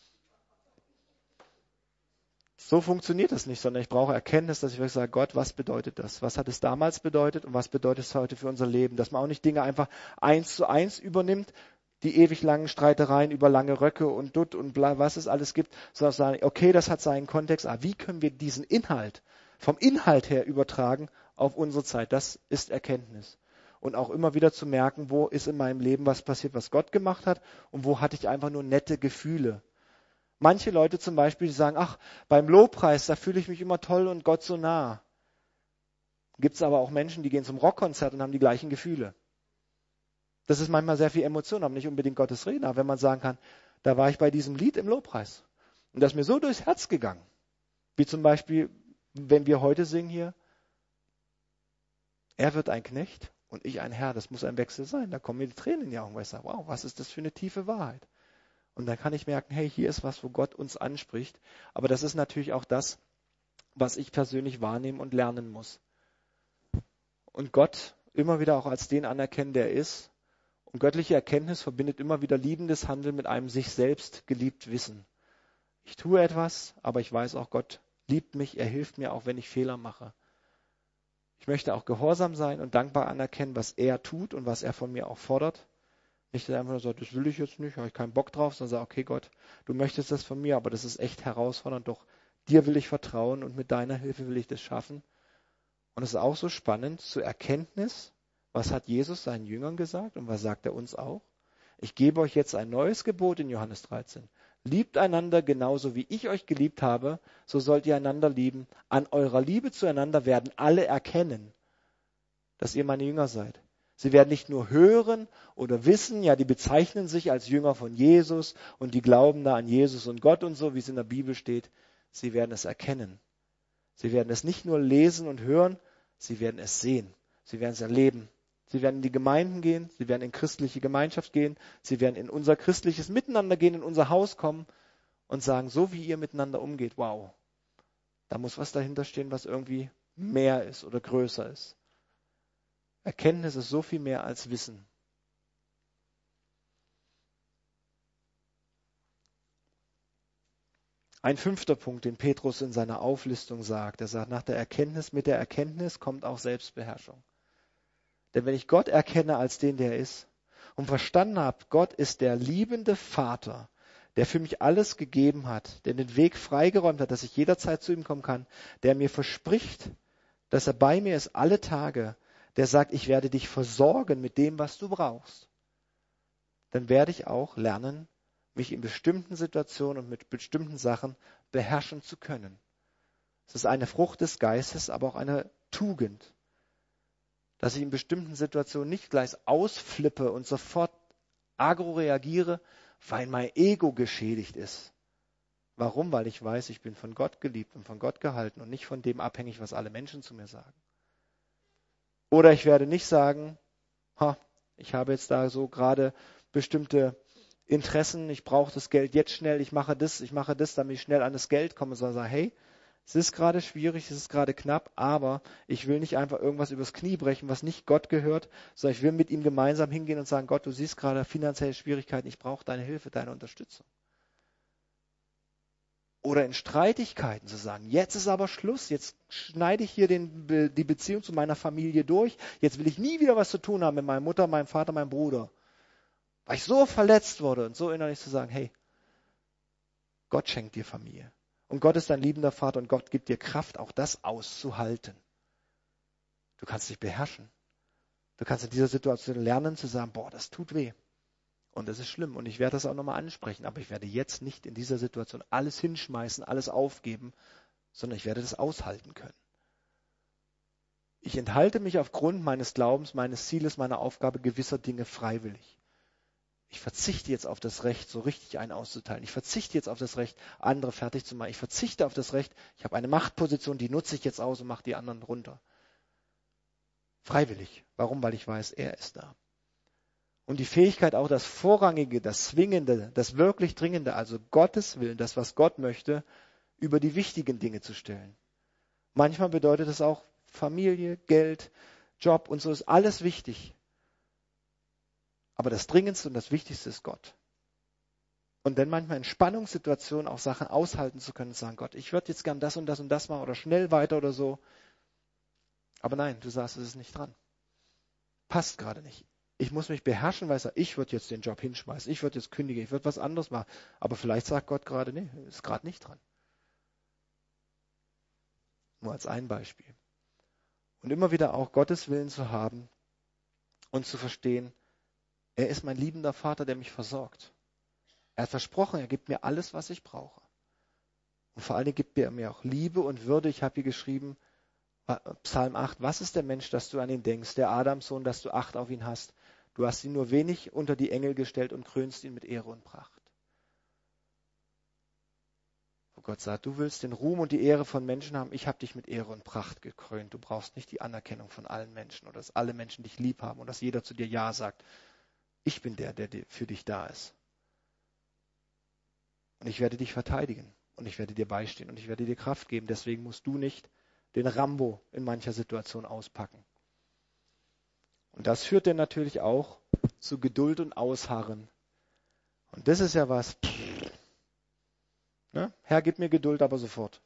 [SPEAKER 1] So funktioniert das nicht, sondern ich brauche Erkenntnis, dass ich wirklich sage, Gott, was bedeutet das? Was hat es damals bedeutet und was bedeutet es heute für unser Leben? Dass man auch nicht Dinge einfach 1:1 übernimmt, die ewig langen Streitereien über lange Röcke und Dutt und bla, was es alles gibt, sondern sagen, okay, das hat seinen Kontext, aber wie können wir diesen Inhalt vom Inhalt her übertragen auf unsere Zeit? Das ist Erkenntnis. Und auch immer wieder zu merken, wo ist in meinem Leben was passiert, was Gott gemacht hat und wo hatte ich einfach nur nette Gefühle. Manche Leute zum Beispiel, die sagen, ach, beim Lobpreis, da fühle ich mich immer toll und Gott so nah. Gibt es aber auch Menschen, die gehen zum Rockkonzert und haben die gleichen Gefühle. Das ist manchmal sehr viel Emotion, aber nicht unbedingt Gottes Reden. Aber wenn man sagen kann, da war ich bei diesem Lied im Lobpreis und das ist mir so durchs Herz gegangen. Wie zum Beispiel, wenn wir heute singen hier, er wird ein Knecht und ich ein Herr. Das muss ein Wechsel sein. Da kommen mir die Tränen in die Augen, weil ich sage, wow, was ist das für eine tiefe Wahrheit? Und dann kann ich merken, hey, hier ist was, wo Gott uns anspricht. Aber das ist natürlich auch das, was ich persönlich wahrnehmen und lernen muss. Und Gott immer wieder auch als den anerkennen, der ist. Und göttliche Erkenntnis verbindet immer wieder liebendes Handeln mit einem sich selbst geliebt Wissen. Ich tue etwas, aber ich weiß auch, Gott liebt mich, er hilft mir, auch wenn ich Fehler mache. Ich möchte auch gehorsam sein und dankbar anerkennen, was er tut und was er von mir auch fordert. Nicht, dass er einfach nur sagt, das will ich jetzt nicht, habe ich keinen Bock drauf, sondern sage, okay Gott, du möchtest das von mir, aber das ist echt herausfordernd, doch dir will ich vertrauen und mit deiner Hilfe will ich das schaffen. Und es ist auch so spannend zur Erkenntnis, was hat Jesus seinen Jüngern gesagt und was sagt er uns auch? Ich gebe euch jetzt ein neues Gebot in Johannes 13. Liebt einander genauso wie ich euch geliebt habe, so sollt ihr einander lieben. An eurer Liebe zueinander werden alle erkennen, dass ihr meine Jünger seid. Sie werden nicht nur hören oder wissen, ja, die bezeichnen sich als Jünger von Jesus und die glauben da an Jesus und Gott und so, wie es in der Bibel steht. Sie werden es erkennen. Sie werden es nicht nur lesen und hören, sie werden es sehen. Sie werden es erleben. Sie werden in die Gemeinden gehen, sie werden in christliche Gemeinschaft gehen, sie werden in unser christliches Miteinander gehen, in unser Haus kommen und sagen, so wie ihr miteinander umgeht, wow, da muss was dahinter stehen, was irgendwie mehr ist oder größer ist. Erkenntnis ist so viel mehr als Wissen. Ein 5. Punkt, den Petrus in seiner Auflistung sagt. Er sagt, mit der Erkenntnis kommt auch Selbstbeherrschung. Denn wenn ich Gott erkenne als den, der er ist, und verstanden habe, Gott ist der liebende Vater, der für mich alles gegeben hat, der den Weg freigeräumt hat, dass ich jederzeit zu ihm kommen kann, der mir verspricht, dass er bei mir ist alle Tage, der sagt, ich werde dich versorgen mit dem, was du brauchst, dann werde ich auch lernen, mich in bestimmten Situationen und mit bestimmten Sachen beherrschen zu können. Es ist eine Frucht des Geistes, aber auch eine Tugend. Dass ich in bestimmten Situationen nicht gleich ausflippe und sofort agro reagiere, weil mein Ego geschädigt ist. Warum? Weil ich weiß, ich bin von Gott geliebt und von Gott gehalten und nicht von dem abhängig, was alle Menschen zu mir sagen. Oder ich werde nicht sagen, ich habe jetzt da so gerade bestimmte Interessen, ich brauche das Geld jetzt schnell, ich mache das, damit ich schnell an das Geld komme, sondern sage, hey, es ist gerade schwierig, es ist gerade knapp, aber ich will nicht einfach irgendwas übers Knie brechen, was nicht Gott gehört, sondern ich will mit ihm gemeinsam hingehen und sagen, Gott, du siehst gerade finanzielle Schwierigkeiten, ich brauche deine Hilfe, deine Unterstützung. Oder in Streitigkeiten zu sagen, jetzt ist aber Schluss, jetzt schneide ich hier die Beziehung zu meiner Familie durch, jetzt will ich nie wieder was zu tun haben mit meiner Mutter, meinem Vater, meinem Bruder. Weil ich so verletzt wurde und so innerlich zu sagen, hey, Gott schenkt dir Familie. Und Gott ist dein liebender Vater und Gott gibt dir Kraft, auch das auszuhalten. Du kannst dich beherrschen. Du kannst in dieser Situation lernen zu sagen, das tut weh. Und das ist schlimm und ich werde das auch nochmal ansprechen, aber ich werde jetzt nicht in dieser Situation alles hinschmeißen, alles aufgeben, sondern ich werde das aushalten können. Ich enthalte mich aufgrund meines Glaubens, meines Zieles, meiner Aufgabe gewisser Dinge freiwillig. Ich verzichte jetzt auf das Recht, so richtig einen auszuteilen. Ich verzichte jetzt auf das Recht, andere fertig zu machen. Ich verzichte auf das Recht, ich habe eine Machtposition, die nutze ich jetzt aus und mache die anderen runter. Freiwillig. Warum? Weil ich weiß, er ist da. Und die Fähigkeit auch das Vorrangige, das Zwingende, das wirklich Dringende, also Gottes Willen, das, was Gott möchte, über die wichtigen Dinge zu stellen. Manchmal bedeutet es auch Familie, Geld, Job und so ist alles wichtig. Aber das Dringendste und das Wichtigste ist Gott. Und dann manchmal in Spannungssituationen auch Sachen aushalten zu können und sagen, Gott, ich würde jetzt gern das und das und das machen oder schnell weiter oder so. Aber nein, du sagst, es ist nicht dran. Passt gerade nicht. Ich muss mich beherrschen, weil ich würde jetzt den Job hinschmeißen, ich würde jetzt kündigen, ich würde was anderes machen. Aber vielleicht sagt Gott gerade, nee, ist gerade nicht dran. Nur als ein Beispiel. Und immer wieder auch Gottes Willen zu haben und zu verstehen, er ist mein liebender Vater, der mich versorgt. Er hat versprochen, er gibt mir alles, was ich brauche. Und vor allen Dingen gibt er mir auch Liebe und Würde. Ich habe hier geschrieben, Psalm 8, was ist der Mensch, dass du an ihn denkst, der Adamsohn, dass du Acht auf ihn hast? Du hast ihn nur wenig unter die Engel gestellt und krönst ihn mit Ehre und Pracht. Wo Gott sagt, du willst den Ruhm und die Ehre von Menschen haben, ich habe dich mit Ehre und Pracht gekrönt. Du brauchst nicht die Anerkennung von allen Menschen oder dass alle Menschen dich lieb haben und dass jeder zu dir Ja sagt. Ich bin der für dich da ist. Und ich werde dich verteidigen und ich werde dir beistehen und ich werde dir Kraft geben. Deswegen musst du nicht den Rambo in mancher Situation auspacken. Und das führt dann natürlich auch zu Geduld und Ausharren. Und das ist ja was. Ne? Herr, gib mir Geduld, aber sofort.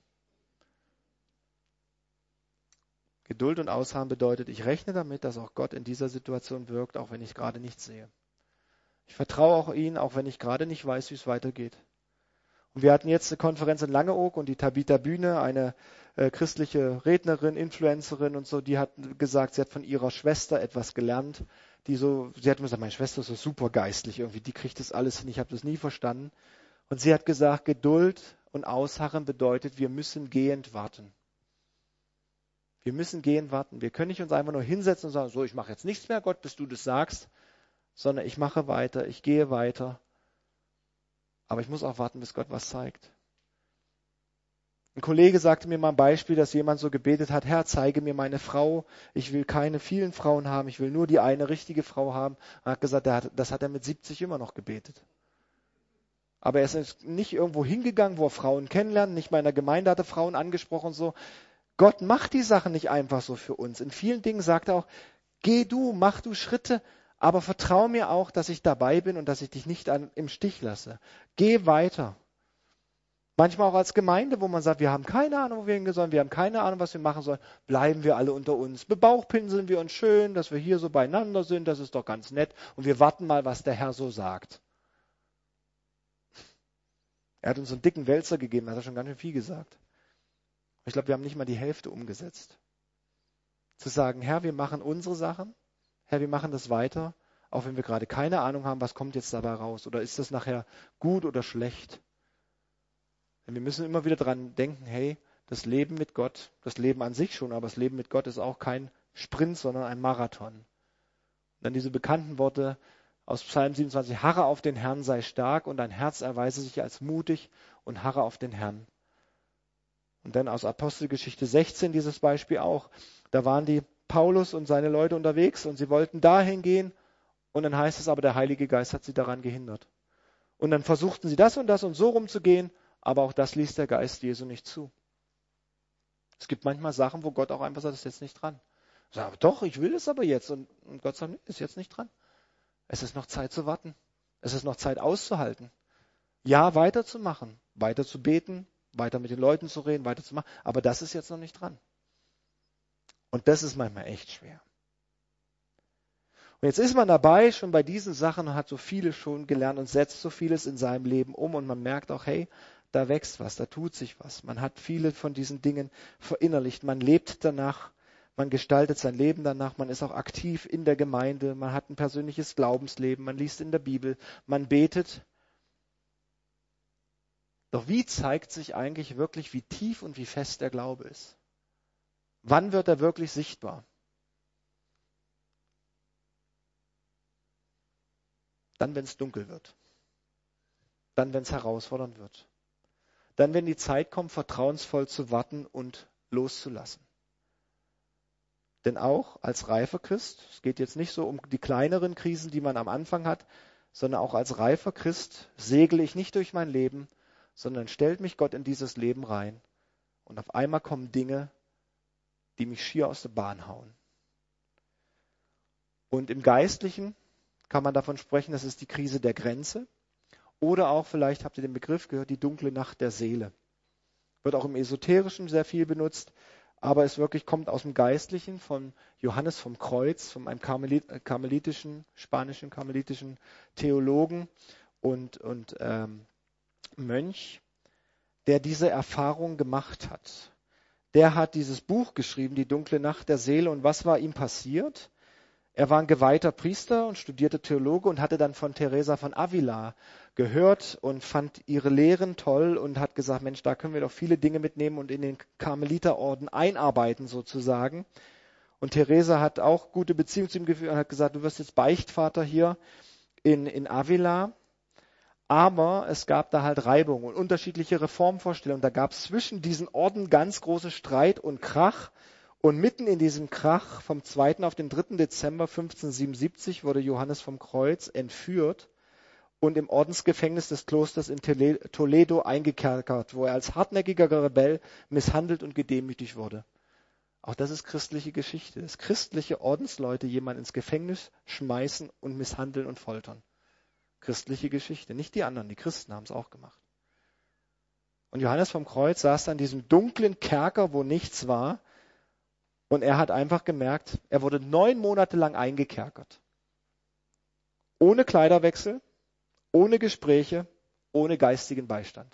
[SPEAKER 1] Geduld und Ausharren bedeutet, ich rechne damit, dass auch Gott in dieser Situation wirkt, auch wenn ich gerade nichts sehe. Ich vertraue auch ihm, auch wenn ich gerade nicht weiß, wie es weitergeht. Und wir hatten jetzt eine Konferenz in Langeoog und die Tabitha Bühne, eine christliche Rednerin, Influencerin und so, die hat gesagt, sie hat von ihrer Schwester etwas gelernt. Sie hat mir gesagt, meine Schwester ist so super geistlich irgendwie, die kriegt das alles hin, ich habe das nie verstanden. Und sie hat gesagt, Geduld und Ausharren bedeutet, wir müssen gehend warten. Wir müssen gehend warten. Wir können nicht uns einfach nur hinsetzen und sagen, so, ich mache jetzt nichts mehr, Gott, bis du das sagst, sondern ich mache weiter, ich gehe weiter. Aber ich muss auch warten, bis Gott was zeigt. Ein Kollege sagte mir mal ein Beispiel, dass jemand so gebetet hat, Herr, zeige mir meine Frau. Ich will keine vielen Frauen haben, ich will nur die eine richtige Frau haben. Er hat gesagt, das hat er mit 70 immer noch gebetet. Aber er ist nicht irgendwo hingegangen, wo er Frauen kennenlernt, nicht mal in der Gemeinde hat er Frauen angesprochen und so. Gott macht die Sachen nicht einfach so für uns. In vielen Dingen sagt er auch, geh du, mach du Schritte, aber vertraue mir auch, dass ich dabei bin und dass ich dich nicht im Stich lasse. Geh weiter. Manchmal auch als Gemeinde, wo man sagt, wir haben keine Ahnung, wo wir hingehen sollen, wir haben keine Ahnung, was wir machen sollen, bleiben wir alle unter uns. Bebauchpinseln wir uns schön, dass wir hier so beieinander sind, das ist doch ganz nett. Und wir warten mal, was der Herr so sagt. Er hat uns einen dicken Wälzer gegeben, da hat er schon ganz schön viel gesagt. Ich glaube, wir haben nicht mal die Hälfte umgesetzt. Zu sagen, Herr, wir machen unsere Sachen, Herr, wir machen das weiter, auch wenn wir gerade keine Ahnung haben, was kommt jetzt dabei raus. Oder ist das nachher gut oder schlecht? Denn wir müssen immer wieder dran denken, hey, das Leben mit Gott, das Leben an sich schon, aber das Leben mit Gott ist auch kein Sprint, sondern ein Marathon. Und dann diese bekannten Worte aus Psalm 27, harre auf den Herrn, sei stark und dein Herz erweise sich als mutig und harre auf den Herrn. Und dann aus Apostelgeschichte 16 dieses Beispiel auch. Da waren die Paulus und seine Leute unterwegs und sie wollten dahin gehen und dann heißt es aber, der Heilige Geist hat sie daran gehindert. Und dann versuchten sie das und so rumzugehen, aber auch das ließ der Geist Jesu nicht zu. Es gibt manchmal Sachen, wo Gott auch einfach sagt, das ist jetzt nicht dran. Sagt, doch, ich will es aber jetzt. Und Gott sagt, nee, ist jetzt nicht dran. Es ist noch Zeit zu warten. Es ist noch Zeit auszuhalten. Ja, weiterzumachen, weiter zu beten, weiter mit den Leuten zu reden, weiterzumachen. Aber das ist jetzt noch nicht dran. Und das ist manchmal echt schwer. Und jetzt ist man dabei, schon bei diesen Sachen und hat so vieles schon gelernt und setzt so vieles in seinem Leben um und man merkt auch, hey, da wächst was, da tut sich was. Man hat viele von diesen Dingen verinnerlicht, man lebt danach, man gestaltet sein Leben danach, man ist auch aktiv in der Gemeinde, man hat ein persönliches Glaubensleben, man liest in der Bibel, man betet. Doch wie zeigt sich eigentlich wirklich, wie tief und wie fest der Glaube ist? Wann wird er wirklich sichtbar? Dann, wenn es dunkel wird. Dann, wenn es herausfordernd wird. Dann, wenn die Zeit kommt, vertrauensvoll zu warten und loszulassen. Denn auch als reifer Christ, es geht jetzt nicht so um die kleineren Krisen, die man am Anfang hat, sondern auch als reifer Christ segle ich nicht durch mein Leben, sondern stellt mich Gott in dieses Leben rein. Und auf einmal kommen Dinge, die mich schier aus der Bahn hauen. Und im Geistlichen kann man davon sprechen, das ist die Krise der Grenze. Oder auch, vielleicht habt ihr den Begriff gehört, die dunkle Nacht der Seele. Wird auch im Esoterischen sehr viel benutzt, aber es wirklich kommt aus dem Geistlichen, von Johannes vom Kreuz, von einem spanischen karmelitischen Theologen und Mönch, der diese Erfahrung gemacht hat. Der hat dieses Buch geschrieben, die dunkle Nacht der Seele. Und was war ihm passiert? Er war ein geweihter Priester und studierte Theologe und hatte dann von Teresa von Avila gehört und fand ihre Lehren toll und hat gesagt, Mensch, da können wir doch viele Dinge mitnehmen und in den Karmeliterorden einarbeiten sozusagen. Und Teresa hat auch gute Beziehungen zu ihm geführt und hat gesagt, du wirst jetzt Beichtvater hier in Avila. Aber es gab da halt Reibung und unterschiedliche Reformvorstellungen. Da gab es zwischen diesen Orden ganz große Streit und Krach. Und mitten in diesem Krach vom 2. auf den 3. Dezember 1577 wurde Johannes vom Kreuz entführt und im Ordensgefängnis des Klosters in Toledo eingekerkert, wo er als hartnäckiger Rebell misshandelt und gedemütigt wurde. Auch das ist christliche Geschichte, dass christliche Ordensleute jemanden ins Gefängnis schmeißen und misshandeln und foltern. Christliche Geschichte, nicht die anderen, die Christen haben es auch gemacht. Und Johannes vom Kreuz saß da in diesem dunklen Kerker, wo nichts war. Und er hat einfach gemerkt, er wurde 9 Monate lang eingekerkert. Ohne Kleiderwechsel, ohne Gespräche, ohne geistigen Beistand.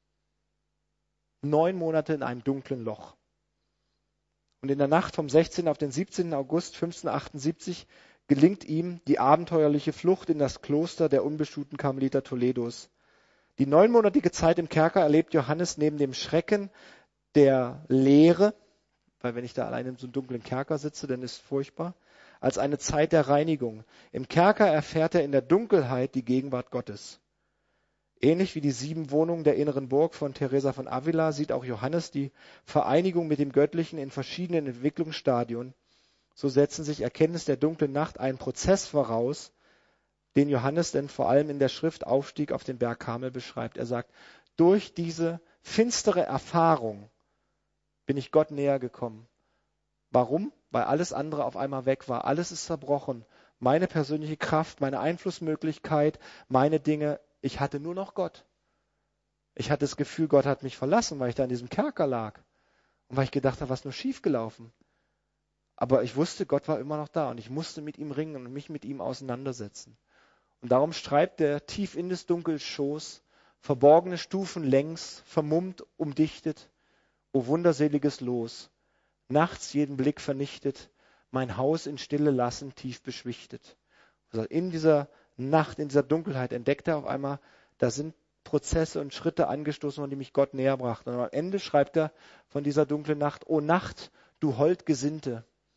[SPEAKER 1] 9 Monate in einem dunklen Loch. Und in der Nacht vom 16. auf den 17. August 1578 gelingt ihm die abenteuerliche Flucht in das Kloster der unbeschuhten Karmeliter Toledos. Die 9-monatige Zeit im Kerker erlebt Johannes neben dem Schrecken der Leere, weil wenn ich da allein in so einem dunklen Kerker sitze, dann ist es furchtbar, als eine Zeit der Reinigung. Im Kerker erfährt er in der Dunkelheit die Gegenwart Gottes. Ähnlich wie die 7 Wohnungen der inneren Burg von Teresa von Avila sieht auch Johannes die Vereinigung mit dem Göttlichen in verschiedenen Entwicklungsstadien. So setzen sich Erkenntnis der dunklen Nacht einen Prozess voraus, den Johannes denn vor allem in der Schrift Aufstieg auf den Berg Karmel beschreibt. Er sagt, durch diese finstere Erfahrung bin ich Gott näher gekommen. Warum? Weil alles andere auf einmal weg war. Alles ist zerbrochen. Meine persönliche Kraft, meine Einflussmöglichkeit, meine Dinge. Ich hatte nur noch Gott. Ich hatte das Gefühl, Gott hat mich verlassen, weil ich da in diesem Kerker lag. Und weil ich gedacht habe, was nur schiefgelaufen. Aber ich wusste, Gott war immer noch da und ich musste mit ihm ringen und mich mit ihm auseinandersetzen. Und darum schreibt er tief in des Dunkels Schoß, verborgene Stufen längs, vermummt, umdichtet, o wunderseliges Los, nachts jeden Blick vernichtet, mein Haus in Stille lassen, tief beschwichtet. Also in dieser Nacht, in dieser Dunkelheit entdeckt er auf einmal, da sind Prozesse und Schritte angestoßen worden, die mich Gott näher brachten. Und am Ende schreibt er von dieser dunklen Nacht, o Nacht, du Holdgesinnte,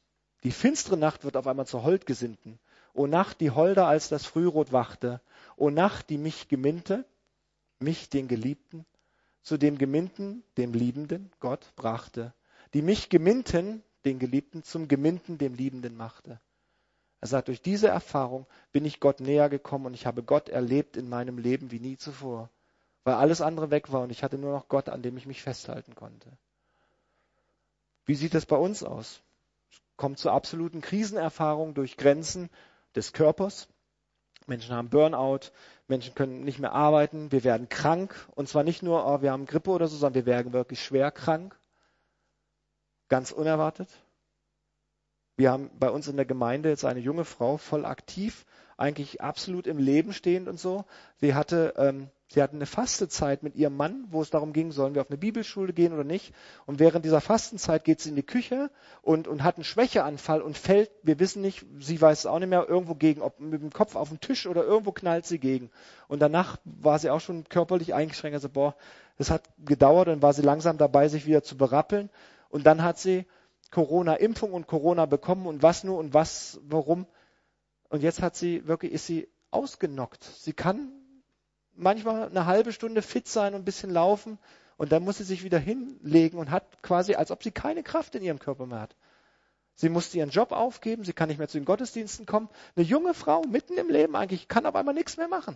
[SPEAKER 1] Die finstere Nacht wird auf einmal zur Holdgesinnten. O Nacht, die holder als das Frührot wachte. O Nacht, die mich geminnte, mich, den Geliebten, zu dem Geminnten, dem Liebenden, Gott brachte. Die mich geminnten, den Geliebten, zum Geminnten, dem Liebenden machte. Er sagt, durch diese Erfahrung bin ich Gott näher gekommen und ich habe Gott erlebt in meinem Leben wie nie zuvor, weil alles andere weg war und ich hatte nur noch Gott, an dem ich mich festhalten konnte. Wie sieht es bei uns aus? Es kommt zu absoluten Krisenerfahrungen durch Grenzen des Körpers. Menschen haben Burnout, Menschen können nicht mehr arbeiten, wir werden krank. Und zwar nicht nur, oh, wir haben Grippe oder so, sondern wir werden wirklich schwer krank. Ganz unerwartet. Wir haben bei uns in der Gemeinde jetzt eine junge Frau, voll aktiv, eigentlich absolut im Leben stehend und so. Sie hatte eine Fastenzeit mit ihrem Mann, wo es darum ging, sollen wir auf eine Bibelschule gehen oder nicht. Und während dieser Fastenzeit geht sie in die Küche und hat einen Schwächeanfall und fällt, wir wissen nicht, sie weiß es auch nicht mehr, irgendwo gegen, ob mit dem Kopf auf den Tisch oder irgendwo knallt sie gegen. Und danach war sie auch schon körperlich eingeschränkt. Also das hat gedauert, dann war sie langsam dabei, sich wieder zu berappeln. Und dann hat sie Corona-Impfung und Corona bekommen und was nur und was, warum. Und jetzt ist sie ausgenockt. Sie kann manchmal eine halbe Stunde fit sein und ein bisschen laufen und dann muss sie sich wieder hinlegen und hat quasi, als ob sie keine Kraft in ihrem Körper mehr hat. Sie musste ihren Job aufgeben, sie kann nicht mehr zu den Gottesdiensten kommen. Eine junge Frau, mitten im Leben eigentlich, kann auf einmal nichts mehr machen.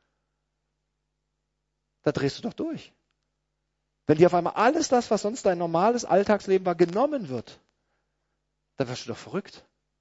[SPEAKER 1] Da drehst du doch durch. Wenn dir auf einmal alles das, was sonst dein normales Alltagsleben war, genommen wird, dann wirst du doch verrückt.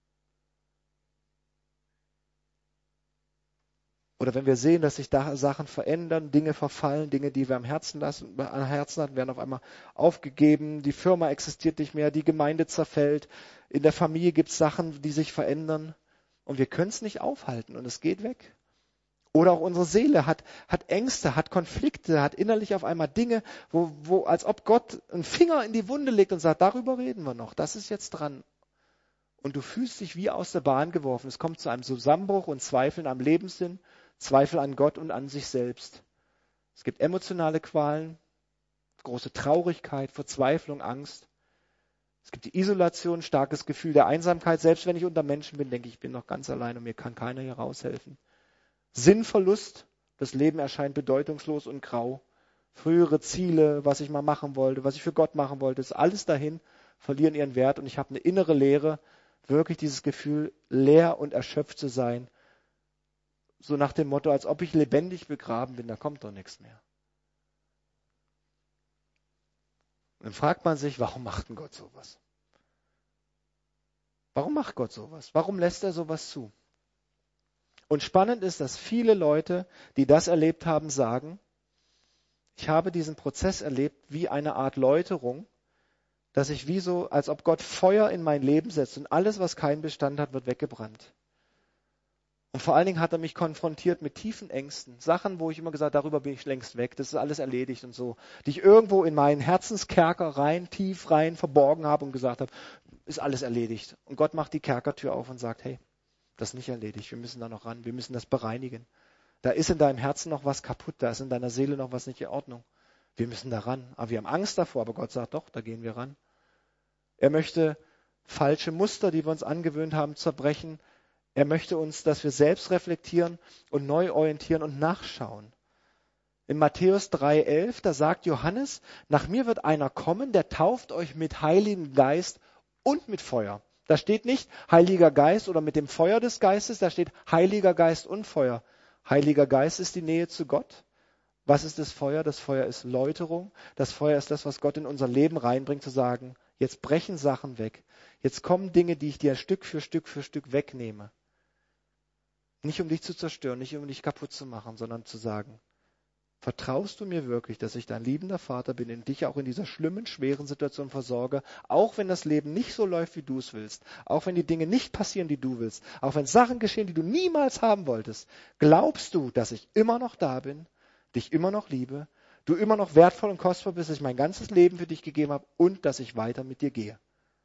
[SPEAKER 1] Oder wenn wir sehen, dass sich da Sachen verändern, Dinge verfallen, Dinge, die wir am Herzen hatten, werden auf einmal aufgegeben, die Firma existiert nicht mehr, die Gemeinde zerfällt, in der Familie gibt es Sachen, die sich verändern und wir können es nicht aufhalten und es geht weg. Oder auch unsere Seele hat Ängste, hat Konflikte, hat innerlich auf einmal Dinge, wo als ob Gott einen Finger in die Wunde legt und sagt, darüber reden wir noch, das ist jetzt dran. Und du fühlst dich wie aus der Bahn geworfen. Es kommt zu einem Zusammenbruch und Zweifeln am Lebenssinn, Zweifel an Gott und an sich selbst. Es gibt emotionale Qualen, große Traurigkeit, Verzweiflung, Angst. Es gibt die Isolation, starkes Gefühl der Einsamkeit. Selbst wenn ich unter Menschen bin, denke ich, ich bin noch ganz allein und mir kann keiner hier raushelfen. Sinnverlust, das Leben erscheint bedeutungslos und grau. Frühere Ziele, was ich mal machen wollte, was ich für Gott machen wollte, ist alles dahin, verlieren ihren Wert und ich habe eine innere Leere, wirklich dieses Gefühl, leer und erschöpft zu sein. So nach dem Motto, als ob ich lebendig begraben bin, da kommt doch nichts mehr. Und dann fragt man sich, warum macht denn Gott sowas? Warum macht Gott sowas? Warum lässt er sowas zu? Und spannend ist, dass viele Leute, die das erlebt haben, sagen, ich habe diesen Prozess erlebt wie eine Art Läuterung, dass ich wie so, als ob Gott Feuer in mein Leben setzt und alles, was keinen Bestand hat, wird weggebrannt. Und vor allen Dingen hat er mich konfrontiert mit tiefen Ängsten, Sachen, wo ich immer gesagt habe, darüber bin ich längst weg, das ist alles erledigt und so, die ich irgendwo in meinen Herzenskerker tief rein verborgen habe und gesagt habe, ist alles erledigt. Und Gott macht die Kerkertür auf und sagt, hey, das ist nicht erledigt, wir müssen da noch ran, wir müssen das bereinigen. Da ist in deinem Herzen noch was kaputt, da ist in deiner Seele noch was nicht in Ordnung. Wir müssen da ran. Aber wir haben Angst davor, aber Gott sagt doch, da gehen wir ran. Er möchte falsche Muster, die wir uns angewöhnt haben, zerbrechen. Er möchte uns, dass wir selbst reflektieren und neu orientieren und nachschauen. In Matthäus 3,11, da sagt Johannes, nach mir wird einer kommen, der tauft euch mit Heiligen Geist und mit Feuer. Da steht nicht Heiliger Geist oder mit dem Feuer des Geistes, da steht Heiliger Geist und Feuer. Heiliger Geist ist die Nähe zu Gott. Was ist das Feuer? Das Feuer ist Läuterung. Das Feuer ist das, was Gott in unser Leben reinbringt, zu sagen, jetzt brechen Sachen weg. Jetzt kommen Dinge, die ich dir Stück für Stück wegnehme. Nicht um dich zu zerstören, nicht um dich kaputt zu machen, sondern zu sagen, vertraust du mir wirklich, dass ich dein liebender Vater bin und dich auch in dieser schlimmen, schweren Situation versorge, auch wenn das Leben nicht so läuft, wie du es willst, auch wenn die Dinge nicht passieren, die du willst, auch wenn Sachen geschehen, die du niemals haben wolltest, glaubst du, dass ich immer noch da bin, dich immer noch liebe, du immer noch wertvoll und kostbar bist, dass ich mein ganzes Leben für dich gegeben habe und dass ich weiter mit dir gehe.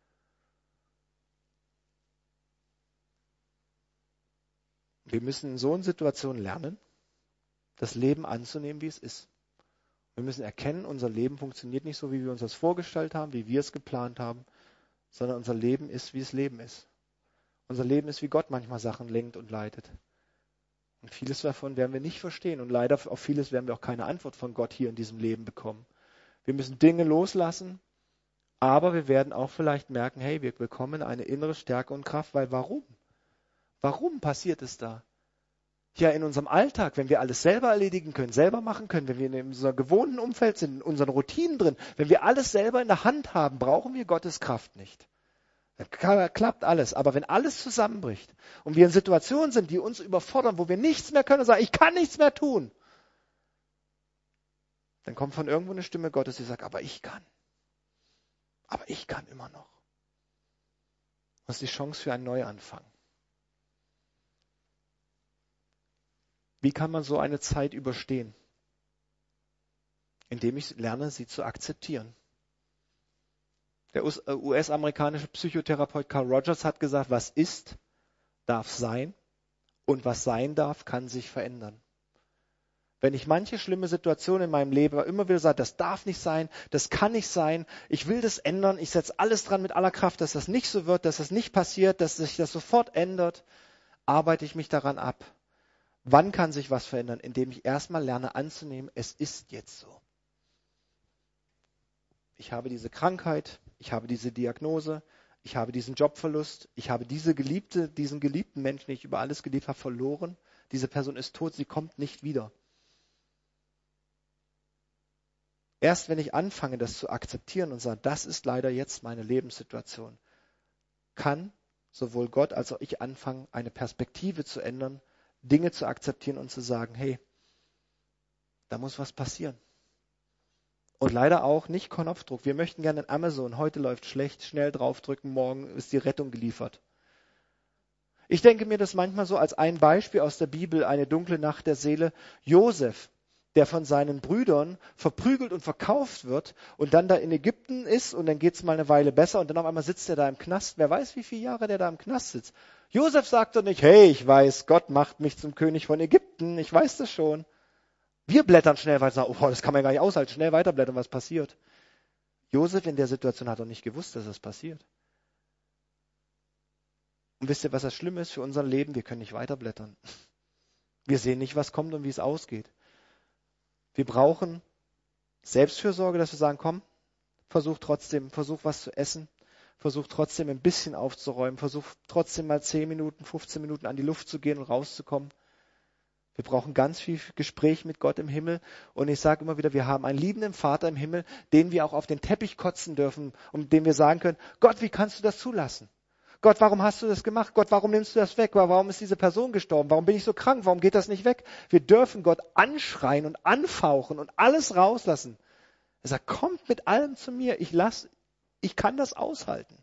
[SPEAKER 1] Wir müssen in so einer Situation lernen, das Leben anzunehmen, wie es ist. Wir müssen erkennen, unser Leben funktioniert nicht so, wie wir uns das vorgestellt haben, wie wir es geplant haben. sondern unser Leben ist, wie es Leben ist. Unser Leben ist, wie Gott manchmal Sachen lenkt und leitet. Und vieles davon werden wir nicht verstehen und leider auf vieles werden wir auch keine Antwort von Gott hier in diesem Leben bekommen. Wir müssen Dinge loslassen, aber wir werden auch vielleicht merken, hey, wir bekommen eine innere Stärke und Kraft, weil warum? Warum passiert es da? Ja, in unserem Alltag, wenn wir alles selber erledigen können, selber machen können, wenn wir in unserem gewohnten Umfeld sind, in unseren Routinen drin, wenn wir alles selber in der Hand haben, brauchen wir Gottes Kraft nicht. Dann klappt alles. Aber wenn alles zusammenbricht und wir in Situationen sind, die uns überfordern, wo wir nichts mehr können und sagen, ich kann nichts mehr tun, dann kommt von irgendwo eine Stimme Gottes, die sagt, aber ich kann. Aber ich kann immer noch. Das ist die Chance für einen Neuanfang. Wie kann man so eine Zeit überstehen? Indem ich lerne, sie zu akzeptieren. Der US-amerikanische Psychotherapeut Carl Rogers hat gesagt, was ist, darf sein und was sein darf, kann sich verändern. Wenn ich manche schlimme Situationen in meinem Leben immer wieder sage, das darf nicht sein, das kann nicht sein, ich will das ändern, ich setze alles dran mit aller Kraft, dass das nicht so wird, dass das nicht passiert, dass sich das sofort ändert, arbeite ich mich daran ab. Wann kann sich was verändern? Indem ich erstmal lerne anzunehmen, es ist jetzt so. Ich habe diese Krankheit, ich habe diese Diagnose, ich habe diesen Jobverlust, ich habe diesen geliebten Menschen, den ich über alles geliebt habe, verloren. Diese Person ist tot, sie kommt nicht wieder. Erst wenn ich anfange, das zu akzeptieren und sage, das ist leider jetzt meine Lebenssituation, kann sowohl Gott als auch ich anfangen, eine Perspektive zu ändern, Dinge zu akzeptieren und zu sagen, hey, da muss was passieren. Und leider auch nicht Knopfdruck. Wir möchten gerne in Amazon, heute läuft schlecht, schnell draufdrücken, morgen ist die Rettung geliefert. Ich denke mir das manchmal so als ein Beispiel aus der Bibel, eine dunkle Nacht der Seele. Josef, der von seinen Brüdern verprügelt und verkauft wird und dann da in Ägypten ist und dann geht es mal eine Weile besser und dann auf einmal sitzt er da im Knast. Wer weiß, wie viele Jahre der da im Knast sitzt. Josef sagt doch nicht, hey, ich weiß, Gott macht mich zum König von Ägypten, ich weiß das schon. Wir blättern schnell weiter, oh, das kann man gar nicht aushalten, schnell weiterblättern, was passiert. Josef in der Situation hat doch nicht gewusst, dass das passiert. Und wisst ihr, was das Schlimme ist für unser Leben? Wir können nicht weiterblättern. Wir sehen nicht, was kommt und wie es ausgeht. Wir brauchen Selbstfürsorge, dass wir sagen, komm, versuch was zu essen, versuch trotzdem ein bisschen aufzuräumen, versuch trotzdem mal 10 Minuten, 15 Minuten an die Luft zu gehen und rauszukommen. Wir brauchen ganz viel Gespräch mit Gott im Himmel. Und ich sage immer wieder, wir haben einen liebenden Vater im Himmel, den wir auch auf den Teppich kotzen dürfen und dem wir sagen können, Gott, wie kannst du das zulassen? Gott, warum hast du das gemacht? Gott, warum nimmst du das weg? Warum ist diese Person gestorben? Warum bin ich so krank? Warum geht das nicht weg? Wir dürfen Gott anschreien und anfauchen und alles rauslassen. Er sagt, kommt mit allem zu mir. Ich kann das aushalten.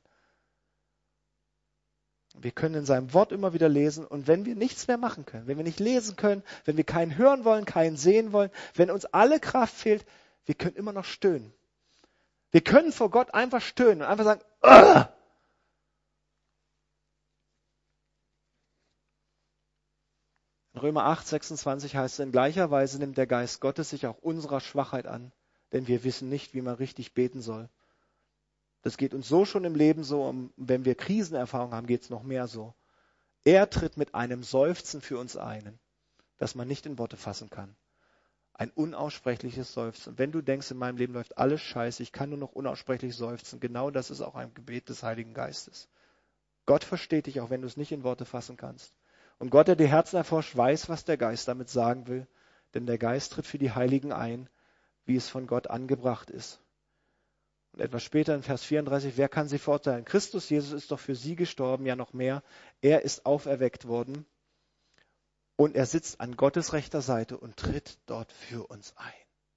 [SPEAKER 1] Wir können in seinem Wort immer wieder lesen und wenn wir nichts mehr machen können, wenn wir nicht lesen können, wenn wir keinen hören wollen, keinen sehen wollen, wenn uns alle Kraft fehlt, wir können immer noch stöhnen. Wir können vor Gott einfach stöhnen und einfach sagen, Ugh! In Römer 8, 26 heißt es, in gleicher Weise nimmt der Geist Gottes sich auch unserer Schwachheit an, denn wir wissen nicht, wie man richtig beten soll. Das geht uns so schon im Leben so, und wenn wir Krisenerfahrung haben, geht es noch mehr so. Er tritt mit einem Seufzen für uns ein, das man nicht in Worte fassen kann. Ein unaussprechliches Seufzen. Und wenn du denkst, in meinem Leben läuft alles scheiße, ich kann nur noch unaussprechlich seufzen, genau das ist auch ein Gebet des Heiligen Geistes. Gott versteht dich, auch wenn du es nicht in Worte fassen kannst. Und Gott, der die Herzen erforscht, weiß, was der Geist damit sagen will, denn der Geist tritt für die Heiligen ein, wie es von Gott angebracht ist. Und etwas später in Vers 34, wer kann sie verurteilen? Christus Jesus ist doch für sie gestorben, ja noch mehr. Er ist auferweckt worden und er sitzt an Gottes rechter Seite und tritt dort für uns ein.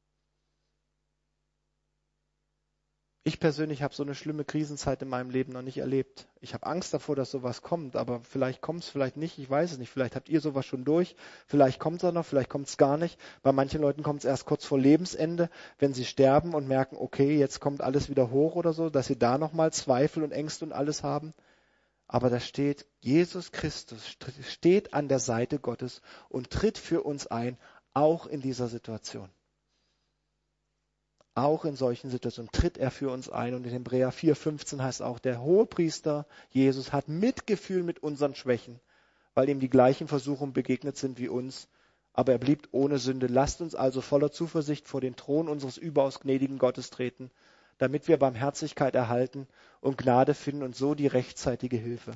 [SPEAKER 1] Ich persönlich habe so eine schlimme Krisenzeit in meinem Leben noch nicht erlebt. Ich habe Angst davor, dass sowas kommt, aber vielleicht kommt es, vielleicht nicht, ich weiß es nicht. Vielleicht habt ihr sowas schon durch, vielleicht kommt es noch, vielleicht kommt es gar nicht. Bei manchen Leuten kommt es erst kurz vor Lebensende, wenn sie sterben und merken, okay, jetzt kommt alles wieder hoch oder so, dass sie da nochmal Zweifel und Ängste und alles haben. Aber da steht, Jesus Christus steht an der Seite Gottes und tritt für uns ein, auch in dieser Situation. Auch in solchen Situationen tritt er für uns ein. Und in Hebräer 4,15 heißt auch, der Hohepriester Jesus hat Mitgefühl mit unseren Schwächen, weil ihm die gleichen Versuchungen begegnet sind wie uns. Aber er blieb ohne Sünde. Lasst uns also voller Zuversicht vor den Thron unseres überaus gnädigen Gottes treten, damit wir Barmherzigkeit erhalten und Gnade finden und so die rechtzeitige Hilfe.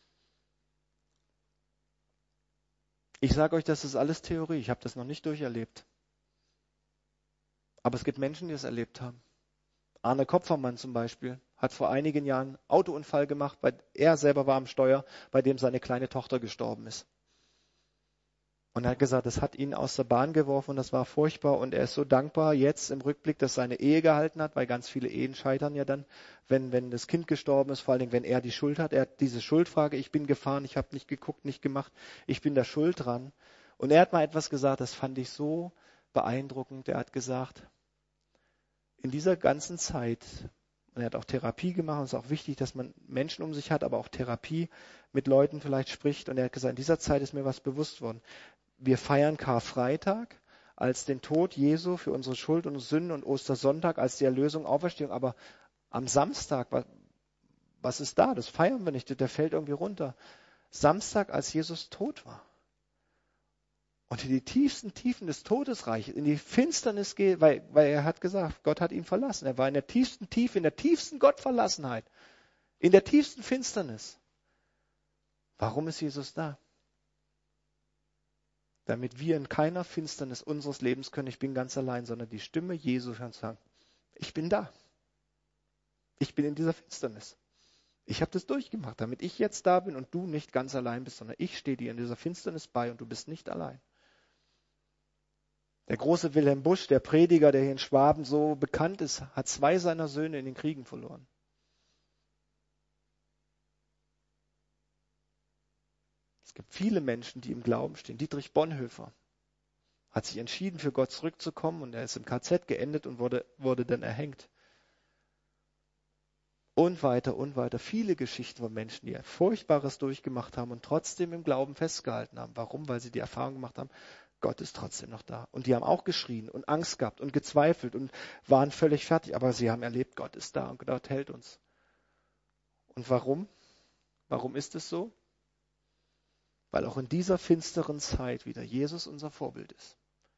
[SPEAKER 1] Ich sage euch, das ist alles Theorie. Ich habe das noch nicht durcherlebt. Aber es gibt Menschen, die es erlebt haben. Arne Kopfermann zum Beispiel hat vor einigen Jahren einen Autounfall gemacht, weil er selber war am Steuer, bei dem seine kleine Tochter gestorben ist. Und er hat gesagt, das hat ihn aus der Bahn geworfen und das war furchtbar. Und er ist so dankbar jetzt im Rückblick, dass seine Ehe gehalten hat, weil ganz viele Ehen scheitern ja dann, wenn das Kind gestorben ist, vor allen Dingen, wenn er die Schuld hat. Er hat diese Schuldfrage, ich bin gefahren, ich habe nicht geguckt, nicht gemacht, ich bin da schuld dran. Und er hat mal etwas gesagt, das fand ich so beeindruckend. Er hat gesagt, in dieser ganzen Zeit, und er hat auch Therapie gemacht, und es ist auch wichtig, dass man Menschen um sich hat, aber auch Therapie mit Leuten vielleicht spricht. Und er hat gesagt, in dieser Zeit ist mir was bewusst worden. Wir feiern Karfreitag als den Tod Jesu für unsere Schuld und Sünden und Ostersonntag als die Erlösung, Auferstehung. Aber am Samstag, was ist da? Das feiern wir nicht, der fällt irgendwie runter. Samstag, als Jesus tot war. Und in die tiefsten Tiefen des Todesreiches, in die Finsternis geht, weil er hat gesagt, Gott hat ihn verlassen. Er war in der tiefsten Tiefe, in der tiefsten Gottverlassenheit, in der tiefsten Finsternis. Warum ist Jesus da? Damit wir in keiner Finsternis unseres Lebens können, ich bin ganz allein, sondern die Stimme Jesu hören und sagen, ich bin da. Ich bin in dieser Finsternis. Ich habe das durchgemacht, damit ich jetzt da bin und du nicht ganz allein bist, sondern ich stehe dir in dieser Finsternis bei und du bist nicht allein. Der große Wilhelm Busch, der Prediger, der hier in Schwaben so bekannt ist, hat 2 seiner Söhne in den Kriegen verloren. Es gibt viele Menschen, die im Glauben stehen. Dietrich Bonhoeffer hat sich entschieden, für Gott zurückzukommen und er ist im KZ geendet und wurde dann erhängt. Und weiter und weiter. Viele Geschichten von Menschen, die ein Furchtbares durchgemacht haben und trotzdem im Glauben festgehalten haben. Warum? Weil sie die Erfahrung gemacht haben, Gott ist trotzdem noch da. Und die haben auch geschrien und Angst gehabt und gezweifelt und waren völlig fertig. Aber sie haben erlebt, Gott ist da und Gott hält uns. Und warum? Warum ist es so? Weil auch in dieser finsteren Zeit wieder Jesus unser Vorbild ist.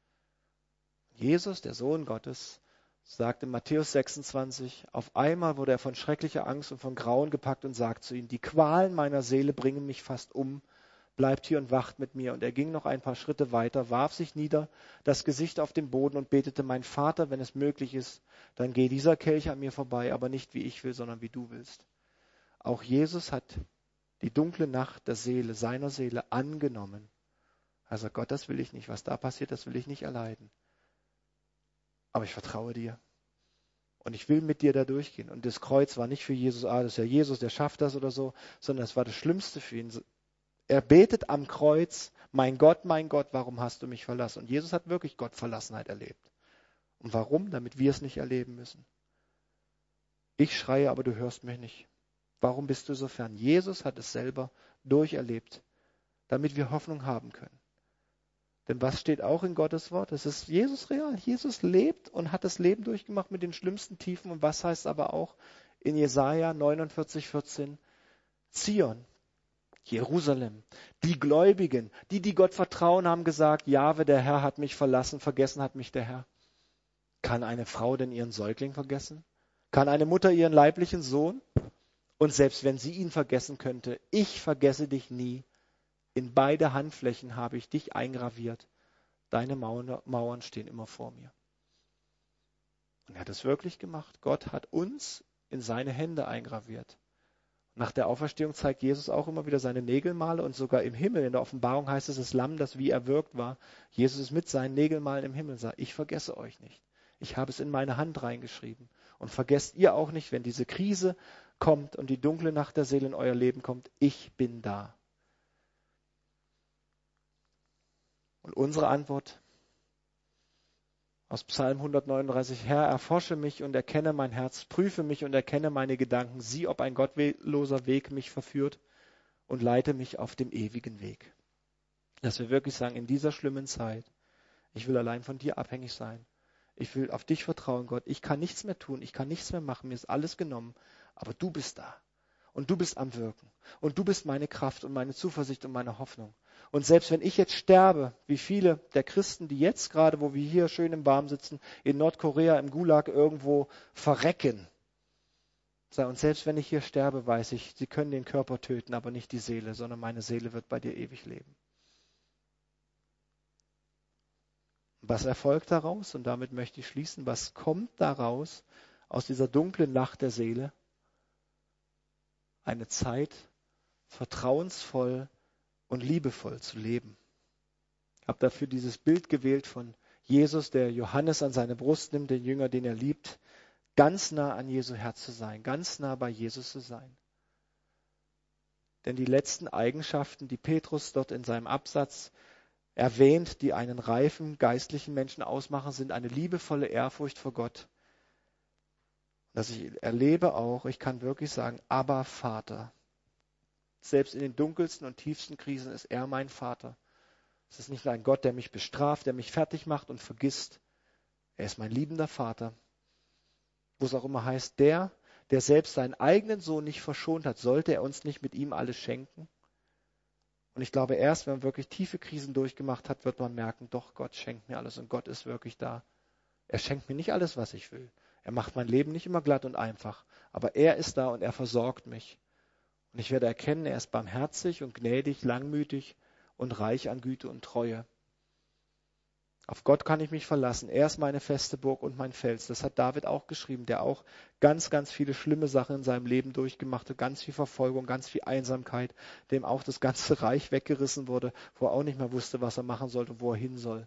[SPEAKER 1] Jesus, der Sohn Gottes, sagt in Matthäus 26, auf einmal wurde er von schrecklicher Angst und von Grauen gepackt und sagt zu ihnen, die Qualen meiner Seele bringen mich fast um, bleibt hier und wacht mit mir. Und er ging noch ein paar Schritte weiter, warf sich nieder, das Gesicht auf den Boden und betete, mein Vater, wenn es möglich ist, dann geh dieser Kelch an mir vorbei, aber nicht wie ich will, sondern wie du willst. Auch Jesus hat die dunkle Nacht der Seele, seiner Seele angenommen. Also Gott, das will ich nicht. Was da passiert, das will ich nicht erleiden. Aber ich vertraue dir. Und ich will mit dir da durchgehen. Und das Kreuz war nicht für Jesus, das ist ja Jesus, der schafft das oder so, sondern es war das Schlimmste für ihn. Er betet am Kreuz, mein Gott, warum hast du mich verlassen? Und Jesus hat wirklich Gottverlassenheit erlebt. Und warum? Damit wir es nicht erleben müssen. Ich schreie, aber du hörst mich nicht. Warum bist du so fern? Jesus hat es selber durcherlebt, damit wir Hoffnung haben können. Denn was steht auch in Gottes Wort? Es ist Jesus real. Jesus lebt und hat das Leben durchgemacht mit den schlimmsten Tiefen. Und was heißt aber auch in Jesaja 49,14? Zion, Jerusalem, die Gläubigen, die Gott vertrauen, haben gesagt, Jahwe, der Herr hat mich verlassen, vergessen hat mich der Herr. Kann eine Frau denn ihren Säugling vergessen? Kann eine Mutter ihren leiblichen Sohn? Und selbst wenn sie ihn vergessen könnte, ich vergesse dich nie. In beide Handflächen habe ich dich eingraviert. Deine Mauern stehen immer vor mir. Und er hat es wirklich gemacht. Gott hat uns in seine Hände eingraviert. Nach der Auferstehung zeigt Jesus auch immer wieder seine Nägelmale und sogar im Himmel, in der Offenbarung heißt es, das Lamm, das wie erwürgt war. Jesus ist mit seinen Nägelmalen im Himmel und sagt, ich vergesse euch nicht. Ich habe es in meine Hand reingeschrieben. Und vergesst ihr auch nicht, wenn diese Krise kommt und die dunkle Nacht der Seele in euer Leben kommt, ich bin da. Und unsere Antwort aus Psalm 139, Herr, erforsche mich und erkenne mein Herz, prüfe mich und erkenne meine Gedanken, sieh, ob ein gottloser Weg mich verführt und leite mich auf dem ewigen Weg. Dass wir wirklich sagen, in dieser schlimmen Zeit, ich will allein von dir abhängig sein. Ich will auf dich vertrauen, Gott. Ich kann nichts mehr tun, ich kann nichts mehr machen, mir ist alles genommen. Aber du bist da. Und du bist am Wirken. Und du bist meine Kraft und meine Zuversicht und meine Hoffnung. Und selbst wenn ich jetzt sterbe, wie viele der Christen, die jetzt gerade, wo wir hier schön im Warmen sitzen, in Nordkorea, im Gulag irgendwo verrecken. Und selbst wenn ich hier sterbe, weiß ich, sie können den Körper töten, aber nicht die Seele, sondern meine Seele wird bei dir ewig leben. Was erfolgt daraus? Und damit möchte ich schließen. Was kommt daraus aus dieser dunklen Nacht der Seele? Eine Zeit, vertrauensvoll und liebevoll zu leben. Ich habe dafür dieses Bild gewählt von Jesus, der Johannes an seine Brust nimmt, den Jünger, den er liebt, ganz nah an Jesu Herz zu sein, ganz nah bei Jesus zu sein. Denn die letzten Eigenschaften, die Petrus dort in seinem Absatz erwähnt, die einen reifen geistlichen Menschen ausmachen, sind eine liebevolle Ehrfurcht vor Gott. Dass ich erlebe auch, ich kann wirklich sagen, Abba Vater. Selbst in den dunkelsten und tiefsten Krisen ist er mein Vater. Es ist nicht ein Gott, der mich bestraft, der mich fertig macht und vergisst. Er ist mein liebender Vater. Wo es auch immer heißt, der selbst seinen eigenen Sohn nicht verschont hat, sollte er uns nicht mit ihm alles schenken? Und ich glaube, erst wenn man wirklich tiefe Krisen durchgemacht hat, wird man merken, doch, Gott schenkt mir alles und Gott ist wirklich da. Er schenkt mir nicht alles, was ich will. Er macht mein Leben nicht immer glatt und einfach. Aber er ist da und er versorgt mich. Und ich werde erkennen, er ist barmherzig und gnädig, langmütig und reich an Güte und Treue. Auf Gott kann ich mich verlassen. Er ist meine feste Burg und mein Fels. Das hat David auch geschrieben, der auch ganz, ganz viele schlimme Sachen in seinem Leben durchgemacht hat. Ganz viel Verfolgung, ganz viel Einsamkeit, dem auch das ganze Reich weggerissen wurde, wo er auch nicht mehr wusste, was er machen sollte und wo er hin soll.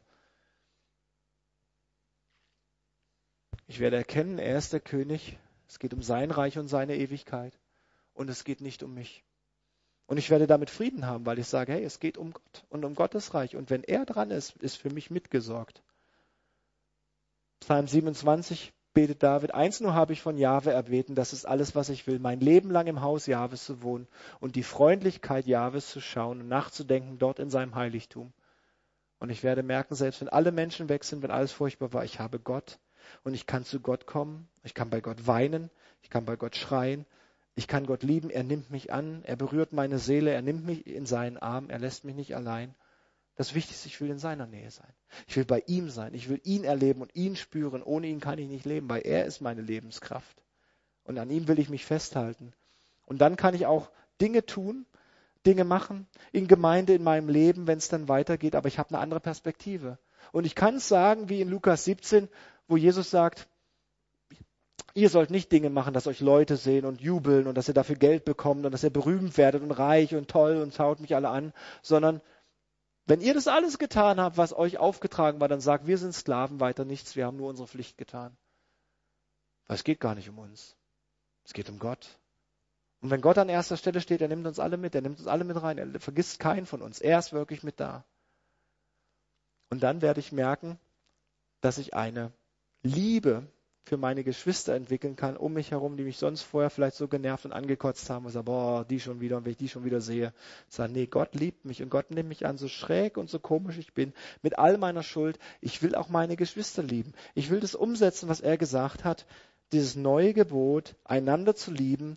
[SPEAKER 1] Ich werde erkennen, er ist der König. Es geht um sein Reich und seine Ewigkeit. Und es geht nicht um mich. Und ich werde damit Frieden haben, weil ich sage, hey, es geht um Gott und um Gottes Reich. Und wenn er dran ist, ist für mich mitgesorgt. Psalm 27 betet David, eins nur habe ich von Jahwe erbeten, das ist alles, was ich will, mein Leben lang im Haus Jahwes zu wohnen und die Freundlichkeit Jahwes zu schauen und nachzudenken dort in seinem Heiligtum. Und ich werde merken, selbst wenn alle Menschen weg sind, wenn alles furchtbar war, ich habe Gott und ich kann zu Gott kommen, ich kann bei Gott weinen, ich kann bei Gott schreien, ich kann Gott lieben, er nimmt mich an, er berührt meine Seele, er nimmt mich in seinen Arm, er lässt mich nicht allein. Das Wichtigste, ich will in seiner Nähe sein. Ich will bei ihm sein, ich will ihn erleben und ihn spüren. Ohne ihn kann ich nicht leben, weil er ist meine Lebenskraft. Und an ihm will ich mich festhalten. Und dann kann ich auch Dinge tun, Dinge machen, in Gemeinde, in meinem Leben, wenn es dann weitergeht, aber ich habe eine andere Perspektive. Und ich kann es sagen, wie in Lukas 17, wo Jesus sagt, ihr sollt nicht Dinge machen, dass euch Leute sehen und jubeln und dass ihr dafür Geld bekommt und dass ihr berühmt werdet und reich und toll und schaut mich alle an, sondern wenn ihr das alles getan habt, was euch aufgetragen war, dann sagt, wir sind Sklaven, weiter nichts, wir haben nur unsere Pflicht getan. Weil es geht gar nicht um uns. Es geht um Gott. Und wenn Gott an erster Stelle steht, er nimmt uns alle mit, er nimmt uns alle mit rein, er vergisst keinen von uns. Er ist wirklich mit da. Und dann werde ich merken, dass ich eine Liebe für meine Geschwister entwickeln kann, um mich herum, die mich sonst vorher vielleicht so genervt und angekotzt haben und sagen, boah, die schon wieder, und wenn ich die schon wieder sehe, sagen, nee, Gott liebt mich und Gott nimmt mich an, so schräg und so komisch ich bin, mit all meiner Schuld. Ich will auch meine Geschwister lieben. Ich will das umsetzen, was er gesagt hat, dieses neue Gebot, einander zu lieben,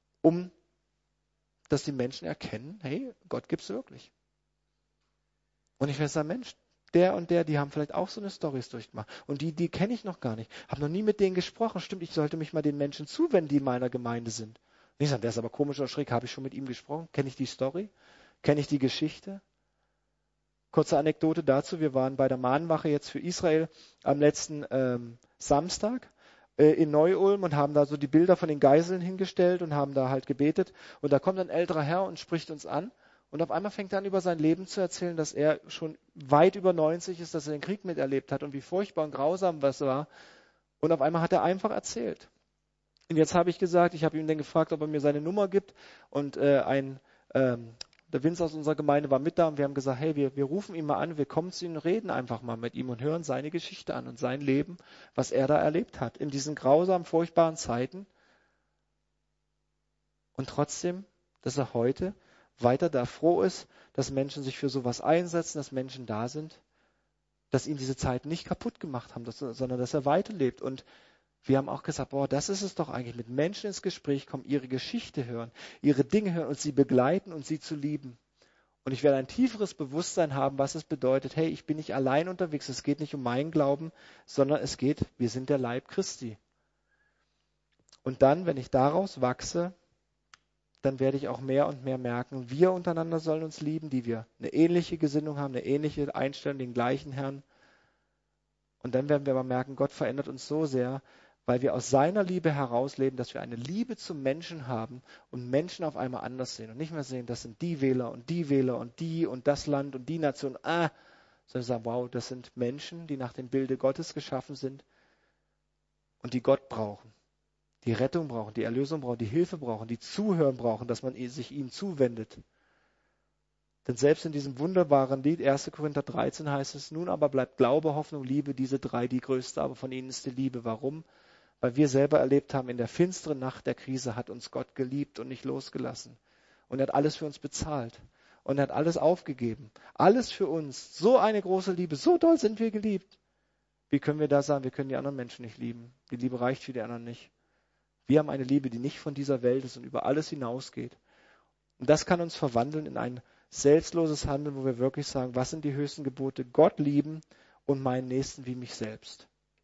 [SPEAKER 1] dass die Menschen erkennen, hey, Gott gibt's wirklich. Und ich werde sagen, Mensch, der und der, die haben vielleicht auch so eine Storys durchgemacht. Und die kenne ich noch gar nicht. Habe noch nie mit denen gesprochen. Stimmt, ich sollte mich mal den Menschen zuwenden, die in meiner Gemeinde sind. Und ich sage, der ist aber komisch oder schräg. Habe ich schon mit ihm gesprochen? Kenne ich die Story? Kenne ich die Geschichte? Kurze Anekdote dazu. Wir waren bei der Mahnwache jetzt für Israel am letzten Samstag in Neu-Ulm und haben da so die Bilder von den Geiseln hingestellt und haben da halt gebetet. Und da kommt ein älterer Herr und spricht uns an. Und auf einmal fängt er an, über sein Leben zu erzählen, dass er schon weit über 90 ist, dass er den Krieg miterlebt hat und wie furchtbar und grausam was war. Und auf einmal hat er einfach erzählt. Und jetzt habe ich gesagt, ich habe ihn dann gefragt, ob er mir seine Nummer gibt. Und der Vince aus unserer Gemeinde war mit da und wir haben gesagt, hey, wir rufen ihn mal an, wir kommen zu ihm und reden einfach mal mit ihm und hören seine Geschichte an und sein Leben, was er da erlebt hat in diesen grausamen, furchtbaren Zeiten. Und trotzdem, dass er heute weiter da froh ist, dass Menschen sich für sowas einsetzen, dass Menschen da sind. dass ihn diese Zeiten nicht kaputt gemacht haben, sondern dass er weiterlebt. Und wir haben auch gesagt, das ist es doch eigentlich, mit Menschen ins Gespräch kommen, ihre Geschichte hören, ihre Dinge hören und sie begleiten und sie zu lieben. Und ich werde ein tieferes Bewusstsein haben, was es bedeutet, hey, ich bin nicht allein unterwegs, es geht nicht um meinen Glauben, sondern es geht, wir sind der Leib Christi. Und dann, wenn ich daraus wachse, dann werde ich auch mehr und mehr merken, wir untereinander sollen uns lieben, die wir eine ähnliche Gesinnung haben, eine ähnliche Einstellung, den gleichen Herrn. Und dann werden wir aber merken, Gott verändert uns so sehr, weil wir aus seiner Liebe herausleben, dass wir eine Liebe zum Menschen haben und Menschen auf einmal anders sehen und nicht mehr sehen, das sind die Wähler und die Wähler und die und das Land und die Nation, sondern sagen, wow, das sind Menschen, die nach dem Bilde Gottes geschaffen sind und die Gott brauchen, die Rettung brauchen, die Erlösung brauchen, die Hilfe brauchen, die Zuhören brauchen, dass man sich ihnen zuwendet. Denn selbst in diesem wunderbaren Lied, 1. Korinther 13 heißt es, nun aber bleibt Glaube, Hoffnung, Liebe, diese drei, die größte, aber von ihnen ist die Liebe. Warum? Weil wir selber erlebt haben, in der finsteren Nacht der Krise hat uns Gott geliebt und nicht losgelassen. Und er hat alles für uns bezahlt. Und er hat alles aufgegeben. Alles für uns. So eine große Liebe. So doll sind wir geliebt. Wie können wir da sagen, wir können die anderen Menschen nicht lieben? Die Liebe reicht für die anderen nicht. Wir haben eine Liebe, die nicht von dieser Welt ist und über alles hinausgeht. Und das kann uns verwandeln in ein selbstloses Handeln, wo wir wirklich sagen, was sind die höchsten Gebote? Gott lieben und meinen Nächsten wie mich selbst.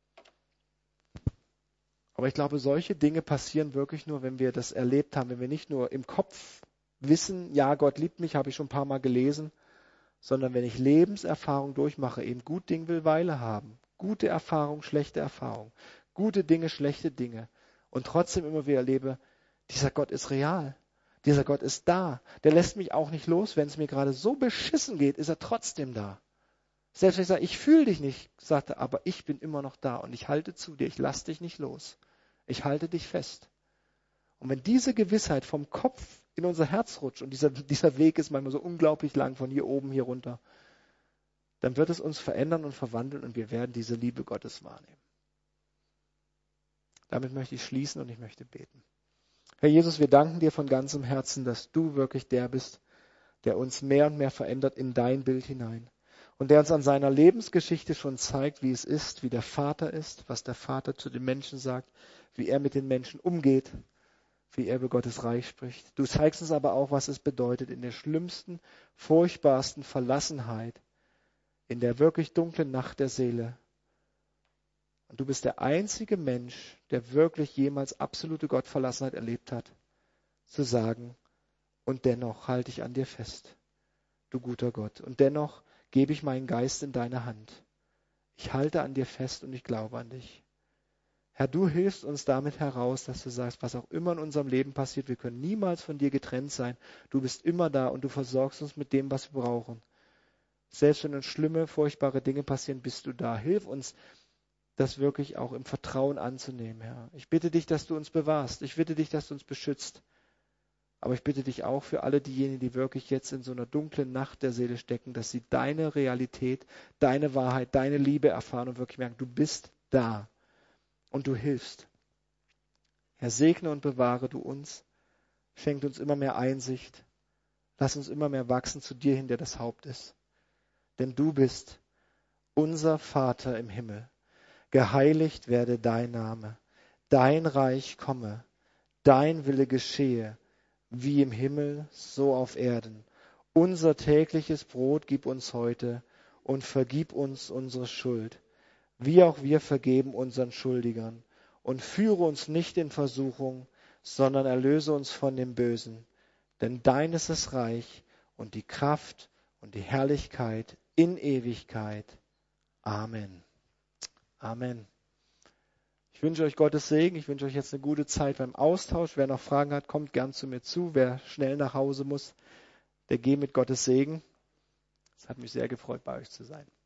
[SPEAKER 1] Aber ich glaube, solche Dinge passieren wirklich nur, wenn wir das erlebt haben, wenn wir nicht nur im Kopf wissen, ja, Gott liebt mich, habe ich schon ein paar Mal gelesen, sondern wenn ich Lebenserfahrung durchmache, eben gut Ding will Weile haben. Gute Erfahrung, schlechte Erfahrung. Gute Dinge, schlechte Dinge. Und trotzdem immer wieder erlebe, dieser Gott ist real. Dieser Gott ist da. Der lässt mich auch nicht los. Wenn es mir gerade so beschissen geht, ist er trotzdem da. Selbst wenn ich sage, ich fühle dich nicht, sagt er, aber ich bin immer noch da und ich halte zu dir, ich lasse dich nicht los. Ich halte dich fest. Und wenn diese Gewissheit vom Kopf in unser Herz rutscht, und dieser Weg ist manchmal so unglaublich lang, von hier oben, hier runter, dann wird es uns verändern und verwandeln und wir werden diese Liebe Gottes wahrnehmen. Damit möchte ich schließen und ich möchte beten. Herr Jesus, wir danken dir von ganzem Herzen, dass du wirklich der bist, der uns mehr und mehr verändert in dein Bild hinein. Und der uns an seiner Lebensgeschichte schon zeigt, wie es ist, wie der Vater ist, was der Vater zu den Menschen sagt, wie er mit den Menschen umgeht, wie er über Gottes Reich spricht. Du zeigst uns aber auch, was es bedeutet, in der schlimmsten, furchtbarsten Verlassenheit, in der wirklich dunklen Nacht der Seele. Und du bist der einzige Mensch, der wirklich jemals absolute Gottverlassenheit erlebt hat, zu sagen, und dennoch halte ich an dir fest, du guter Gott. Und dennoch gebe ich meinen Geist in deine Hand. Ich halte an dir fest und ich glaube an dich. Herr, du hilfst uns damit heraus, dass du sagst, was auch immer in unserem Leben passiert, wir können niemals von dir getrennt sein. Du bist immer da und du versorgst uns mit dem, was wir brauchen. Selbst wenn uns schlimme, furchtbare Dinge passieren, bist du da. Hilf uns, das wirklich auch im Vertrauen anzunehmen, Herr. Ich bitte dich, dass du uns bewahrst. Ich bitte dich, dass du uns beschützt. Aber ich bitte dich auch für alle diejenigen, die wirklich jetzt in so einer dunklen Nacht der Seele stecken, dass sie deine Realität, deine Wahrheit, deine Liebe erfahren und wirklich merken, du bist da und du hilfst. Herr, segne und bewahre du uns. Schenk uns immer mehr Einsicht. Lass uns immer mehr wachsen zu dir hin, der das Haupt ist. Denn du bist unser Vater im Himmel. Geheiligt werde dein Name. Dein Reich komme. Dein Wille geschehe. Wie im Himmel, so auf Erden. Unser tägliches Brot gib uns heute und vergib uns unsere Schuld, wie auch wir vergeben unseren Schuldigern. Und führe uns nicht in Versuchung, sondern erlöse uns von dem Bösen. Denn dein ist das Reich und die Kraft und die Herrlichkeit in Ewigkeit. Amen. Amen. Ich wünsche euch Gottes Segen. Ich wünsche euch jetzt eine gute Zeit beim Austausch. Wer noch Fragen hat, kommt gern zu mir zu. Wer schnell nach Hause muss, der geht mit Gottes Segen. Es hat mich sehr gefreut, bei euch zu sein.